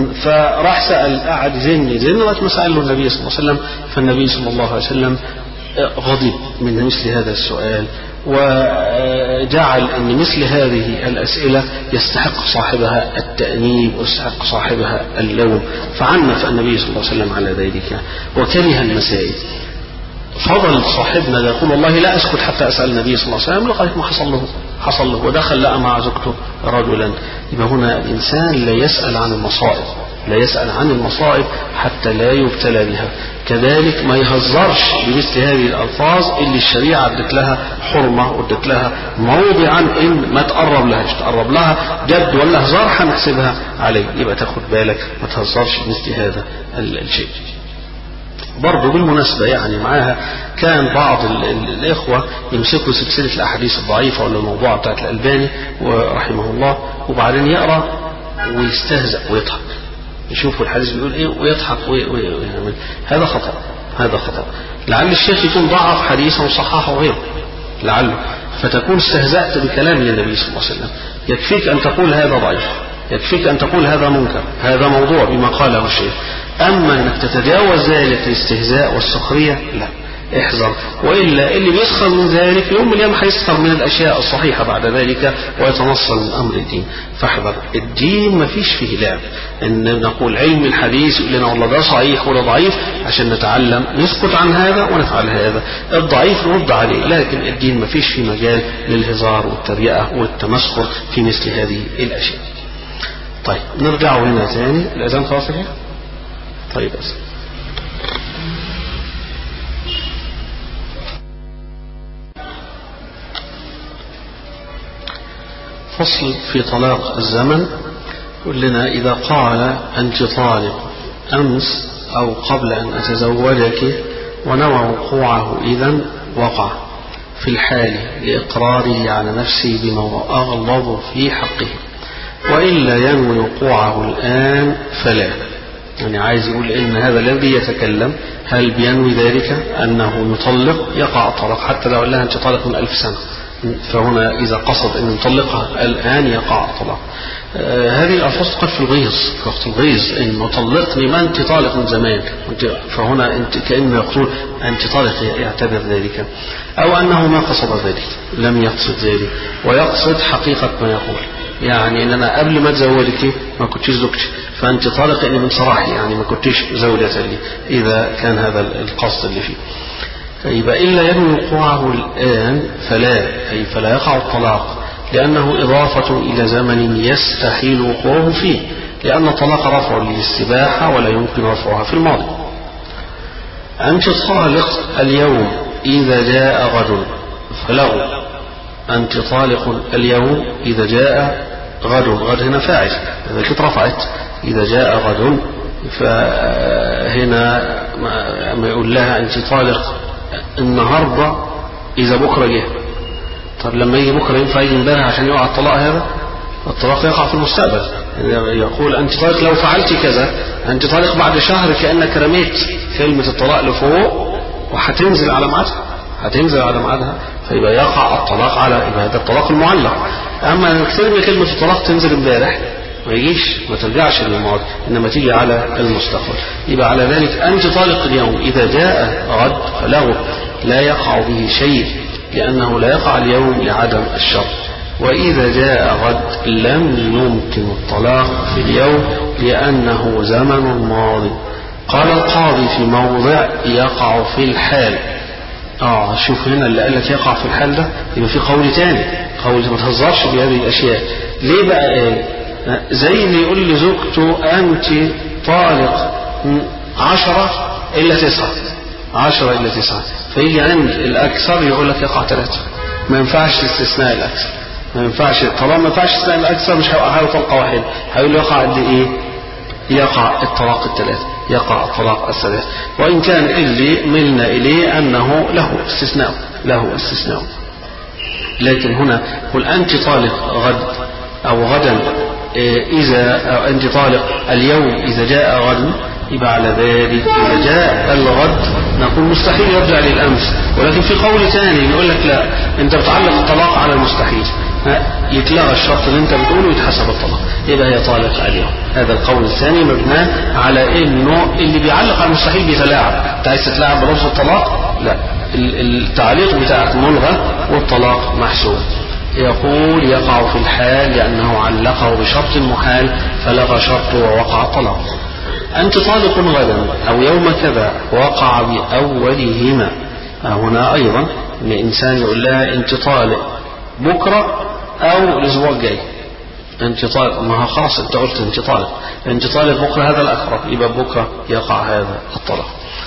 S1: فراح سأل قعد زن زن لغاية ما سأله النبي صلى الله عليه وسلم، فالنبي صلى الله عليه وسلم غضب من مثل هذا السؤال وجعل أن مثل هذه الأسئلة يستحق صاحبها التأنيب ويستحق صاحبها اللوم، فعنف النبي صلى الله عليه وسلم على ذلك وكره المسائل. فضل صاحبنا يقول والله لا أسكت حتى أسأل النبي صلى الله عليه وسلم لغاية ما حصل له حصل له ودخل لقى مع زوجته رجلا. يبقى هنا الإنسان لا يسأل عن المصائب، لا يسأل عن المصائب حتى لا يبتلى بها. كذلك ما يهزرش بمثل هذه الألفاظ اللي الشريعة ادت لها حرمة وادت لها موضعا إن ما تقرب لها تقرب لها جد ولا هزار هنحسبها عليه. يبقى تاخد بالك ما تهزرش بمثل هذا الشيء. برضو بالمناسبة يعني معاها كان بعض ال ال الإخوة يمسكوا سلسلة الأحاديث الضعيفة ولا الموضوع بتاعت الألباني ورحمه الله وبعدين يقرأ ويستهزأ ويضحك، يشوفوا الحديث بيقول ايه ويضحك ويعمل. هذا خطأ، هذا خطأ. لعل الشيخ يكون ضعف حديثا وصححه غيره لعله، فتكون استهزأت بكلام النبي صلى الله عليه وسلم. يكفيك أن تقول هذا ضعيف، يكفيك أن تقول هذا منكر، هذا موضوع بما قاله الشيخ. أما أنك تتجاوز ذلك الاستهزاء والسخرية لا، احذر. وإلا اللي بيسخر من ذلك يوم من الأيام هيسخر من الأشياء الصحيحة بعد ذلك ويتنصل من أمر الدين. فاحذر، الدين ما فيش فيه لعب. إن نقول علم الحديث يقول لنا والله ده صحيح ولا ضعيف عشان نتعلم، نسكت عن هذا ونفعل هذا، الضعيف نرد عليه. لكن الدين ما فيش فيه مجال للهزار والتريقة والتمسخر في مثل هذه الأشياء. طيب نرجع هنا ثاني. الأذان خلاص كده؟ طيب بس فصل في طلاق الزمن. يقول لنا إذا قال أنت طالق أمس أو قبل أن أتزوجك ونوى وقوعه إذن وقع في الحال لإقراره على نفسه بما هو أغلظ في حقه، وإلا ينوي وقوعه الآن فلا. يعني عايز يقول إن هذا الذي يتكلم هل بينوي ذلك أنه يطلق يقع الطلاق حتى لو قال لها أنت طالق من ألف سنة، فهنا إذا قصد أن يطلقها الآن يقع الطلاق. آه هذه الألفاظ تقال في الغيظ، في وقت الغيظ إنه طلقني ما أنت طالق من زمان، فهنا أنت كأنه يقول أنت طالق يعتبر ذلك، أو أنه ما قصد ذلك، لم يقصد ذلك ويقصد حقيقة ما يقول. يعني ان انا قبل ما اتزوجك ما كنتش زوجتي فانت طالق اني من صراحي، يعني ما كنتش زوجة لي، اذا كان هذا القصد اللي فيه. فيبقى الا ينوي وقوعه الان فلا، اي فلا يقع الطلاق، لانه اضافة الى زمن يستحيل وقوعه فيه، لان الطلاق رفع للاستباحة ولا يمكن رفعها في الماضي. انت طالق اليوم اذا جاء غد فلو، أنت طالق اليوم إذا جاء غد، غد هنا فاعل إذا كنت رفعت، إذا جاء غد، فهنا ما يقول لها أنت طالق النهاردة إذا بكرة جه. طب لما يجي بكرة ينفع يجي امبارح عشان يقع الطلاق؟ هذا الطلاق يقع في المستقبل. يقول أنت طالق لو فعلت كذا، أنت طالق بعد شهر، كأنك رميت كلمة الطلاق لفوق وهتنزل على ميعادها، هتنزل على ميعادها، فيبقى يقع الطلاق على هذا الطلاق المعلق. اما انك ترمي كلمه الطلاق تنزل امبارح ما يجيش، ما ترجعش للماضي، انما تيجي على المستقبل. يبقى على ذلك انت طالق اليوم اذا جاء غد فله لا يقع به شيء، لانه لا يقع اليوم لعدم الشرط. واذا جاء غد لم يمكن الطلاق في اليوم لانه زمن ماضي. قال القاضي في موضع يقع في الحال. اه شوف هنا اللي قال لك يقع في الحال ده، يبقى في قول تاني، قول ما تهزرش بهذه الاشياء. ليه بقى ايه؟ زي اللي يقول لزوجته انت طالق عشرة الا تسعة، عشرة الا تسعة، فيجي عند الاكثر يقول لك يقع ثلاثة. ما ينفعش استثناء الاكثر، ما ينفعش، طالما ما ينفعش استثناء الاكثر مش هيقع طلقة واحدة، هيقول يقع قد ايه؟ يقع الطلاق الثلاثة، يقع الطلاق الثلاث. وإن كان اللي ملنا إليه أنه له استثناء، له استثناء. لكن هنا قل أنت طالق غد أو غدا إذا، أو أنت طالق اليوم إذا جاء غد، يبقى على ذلك إذا جاء الغد نقول مستحيل يرجع للأمس. ولكن في قول ثاني يقول لك لا، أنت بتعلق الطلاق على المستحيل، يتلغى الشرط اللي أنت بتقوله ويتحسب الطلاق، يبقى هي طالق اليوم. هذا القول الثاني مبنى على إنه اللي بيعلق على المستحيل بيتلاعب. أنت عايز تتلاعب بلفظ الطلاق؟ لا، التعليق بتاعك ملغى والطلاق محسوب. يقول يقع في الحال لأنه علقه بشرط محال فلغى شرطه ووقع الطلاق. أنت طالق غدا أو يوم كذا وقع بأولهما. هنا أيضا الإنسان يقول لها أنت طالق بكرة أو الأسبوع الجاي. أنت طالق، ما خلاص أنت قلت أنت طالق، أنت طالق بكرة هذا الأقرب، يبقى بكرة يقع هذا الطلاق.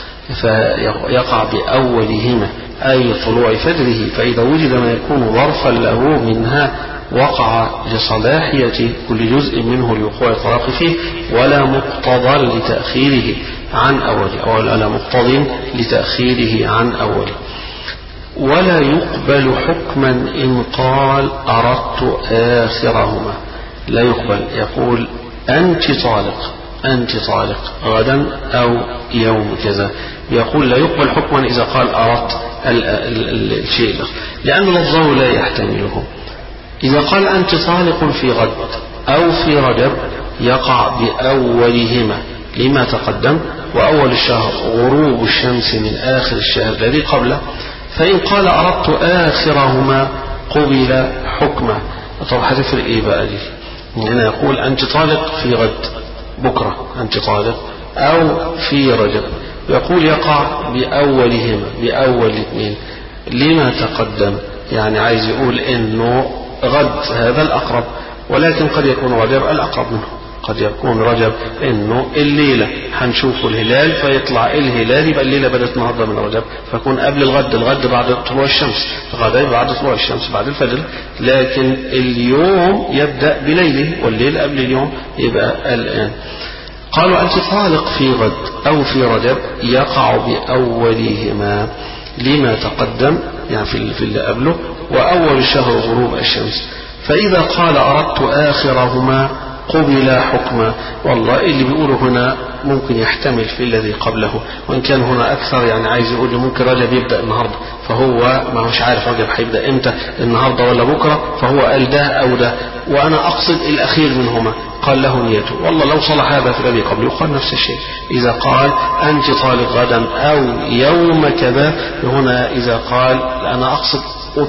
S1: فيقع بأولهما أي طلوع فجره، فإذا وجد ما يكون ظرفا له منها وقع لصلاحية كل جزء منه لوقوع الطلاق فيه، ولا مقتضى لتأخيره عن أوله، أو لا مقتضي لتأخيره عن أوله. ولا يقبل حكما إن قال أردت آخرهما. لا يقبل، يقول أنت طالق، أنت طالق غدا أو يوم كذا، يقول لا يقبل حكما إذا قال أردت الشيء، لأن لفظه لا يحتمله. إذا قال أنت طالق في غد أو في رجب يقع بأولهما لما تقدم، وأول الشهر غروب الشمس من آخر الشهر الذي قبله. فإن قال أردت آخرهما قبل حكمه. طب هتفرق إيه بقى دي؟ هنا يقول أنت طالق في غد بكرة، أنت طالق أو في رجب، يقول يقع بأولهما، بأول الاثنين لما تقدم. يعني عايز يقول إنه غد هذا الأقرب، ولكن قد يكون رجب الأقرب منه، قد يكون رجب إنه الليلة هنشوف الهلال فيطلع الهلال، يبقى الليلة بدأت النهارده من رجب، فيكون قبل الغد، الغد بعد طلوع الشمس، الغد بعد طلوع الشمس بعد الفجر، لكن اليوم يبدأ بليله والليل قبل اليوم، يبقى الآن. قالوا أنت طالق في غد أو في رجب يقع بأولهما لما تقدم، يعني في اللي قبله، وأول الشهر غروب الشمس. فإذا قال أردت آخرهما قبل حكما. والله اللي بيقوله هنا ممكن يحتمل في الذي قبله، وإن كان هنا أكثر، يعني عايز يقول ممكن رجب يبدأ النهاردة، فهو ما هوش عارف رجب هيبدأ إمتى، النهاردة ولا بكرة، فهو قال ده أو ده، وأنا أقصد الأخير منهما، قال له نيته. والله لو صلح هذا في الذي قبله قال نفس الشيء. إذا قال أنت طالق غدا أو يوم كذا، هنا إذا قال أنا أقصد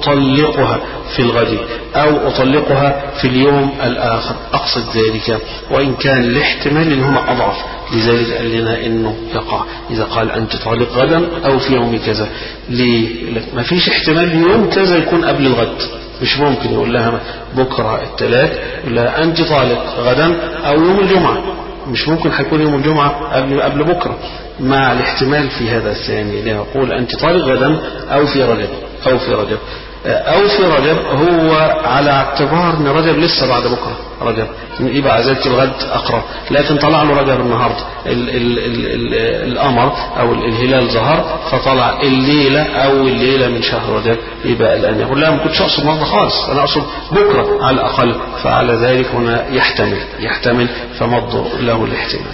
S1: أطلقها في الغد أو أطلقها في اليوم الآخر، أقصد ذلك، وإن كان الاحتمال إنهما أضعف، لذلك قال لنا إنه يقع إذا قال أنت طالق غدا أو في يوم كذا. ليه؟ ما فيش احتمال يوم كذا يكون قبل الغد، مش ممكن يقول لها بكرة الثلاث، يقول لها أنت طالق غدا أو يوم الجمعة، مش ممكن هيكون يوم الجمعة قبل قبل بكرة، مع الاحتمال في هذا الثاني، يقول أنت طالق غدا أو في رجب أو في رجب أو في رجب، هو على اعتبار أن رجب لسه بعد بكرة رجب، يبقى عزلت الغد أقرب، لكن طلع له رجب النهاردة، ال ال ال ال القمر أو الهلال ظهر فطلع الليلة أو الليلة من شهر رجب، يبقى الآن يقول لا ما كنتش أقصد النهاردة خالص، أنا أقصد بكرة على الأقل، فعلى ذلك هنا يحتمل يحتمل فمض له الاحتمال.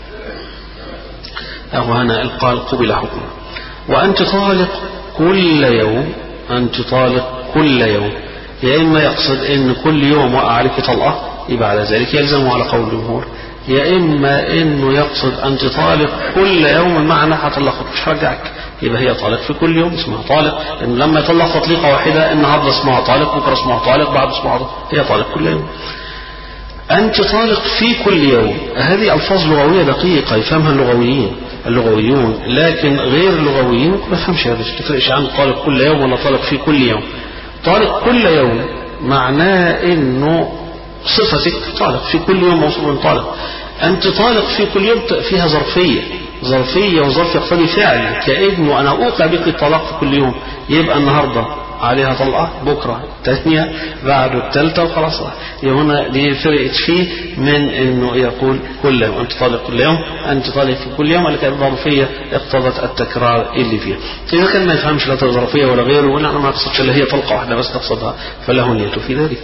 S1: أو هنا قال قبل حكمه. وأنت طالق كل يوم، أنت طالق كل يوم، يا إما يقصد إن كل يوم وقع عليك طلقة يبقى على ذلك يلزم على قول الجمهور، يا إما إنه يقصد أنت طالق كل يوم معنى هطلقك مش هرجعك، يبقى هي طالق في كل يوم اسمها طالق، إن لما يطلق تطليقة واحدة النهارده اسمها طالق، بكرة اسمها طالق، بعد اسمها طالق، هي طالق كل يوم. أنت طالق في كل يوم، هذه ألفاظ لغوية دقيقة يفهمها اللغويين اللغويون، لكن غير اللغويين ما يفهمش هذا، ما تفرقش عن طالق كل يوم ولا طالق في كل يوم. طالق كل يوم معناه إنه صفتك طالق في كل يوم، موصول طالق. أنت طالق في كل يوم فيها ظرفية، ظرفية وظرف يقتضي فعل، كأنه أنا أوقع بك الطلاق في كل يوم، يبقى النهارده عليها طلقة، بكرة الثانية، بعد الثالثة، وخلاص. هنا دي فرقت فيه من انه يقول كل يوم انت طالق كل يوم، انت طالق في كل يوم، لكن الظرفية اقتضت التكرار اللي فيها. إذا كان ما يفهمش لا ظرفية ولا غيره، ولا أنا ما أقصدش اللي هي طلقة واحدة بس تقصدها، فله نيته في ذلك.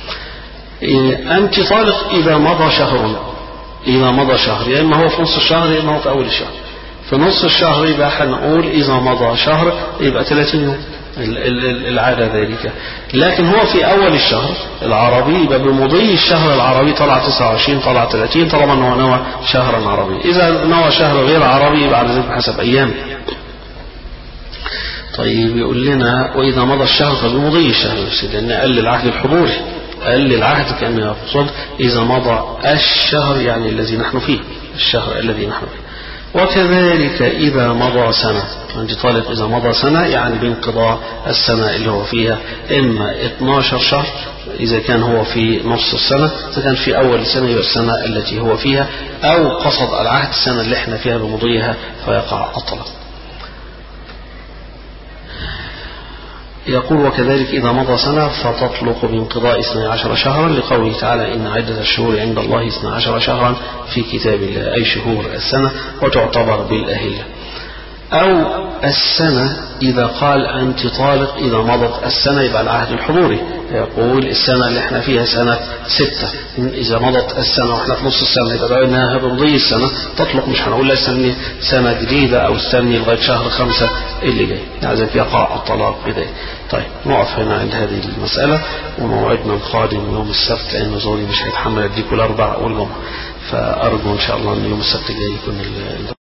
S1: أنت طالق إذا مضى شهر، إذا مضى شهر، يا إما هو في نص الشهر يا إما هو في أول الشهر. في نص الشهر يبقى هنقول إذا مضى شهر يبقى ثلاثين يوم العادة ذلك، لكن هو في أول الشهر العربي يبقى بمضي الشهر العربي طلع تسعة وعشرين طلع ثلاثين طالما أنه نوى شهرا عربي. إذا نوى شهر غير عربي يبقى على ذلك حسب أيام. طيب يقول لنا وإذا مضى الشهر فبمضي الشهر لأن قال العهد الحضوري، قال العهد كأنه يقصد إذا مضى الشهر يعني الذي نحن فيه، الشهر الذي نحن فيه. وكذلك إذا مضى سنة، عندي طالب إذا مضى سنة يعني بانقضاء السنة اللي هو فيها، إما اثناشر شهر إذا كان هو في نص السنة، إذا كان في أول السنة يبقى السنة التي هو فيها، أو قصد العهد السنة اللي احنا فيها بمضيها فيقع الطلاق. يقول وكذلك إذا مضى سنة فتطلق بانقضاء اثني عشر شهرا لقوله تعالى إن عدة الشهور عند الله اثني عشر شهرا في كتاب الله، أي شهور السنة وتعتبر بالأهلة. أو السنة إذا قال أنت طالق إذا مضت السنة يبقى العهد الحضوري، يقول السنة اللي احنا فيها سنة ستة، إذا مضت السنة واحنا في نص السنة يبقى بقيناها بمضي السنة تطلق، مش هنقول لا استني سنة جديدة أو استني لغاية شهر خمسة اللي جاي، يعني يقع الطلاق بداية. طيب نقف هنا عند هذه المسألة، وموعدنا القادم يوم السبت لأن زوري مش هيتحمل أديكوا الأربع والجمعة، فأرجو إن شاء الله أن يوم السبت الجاي يكون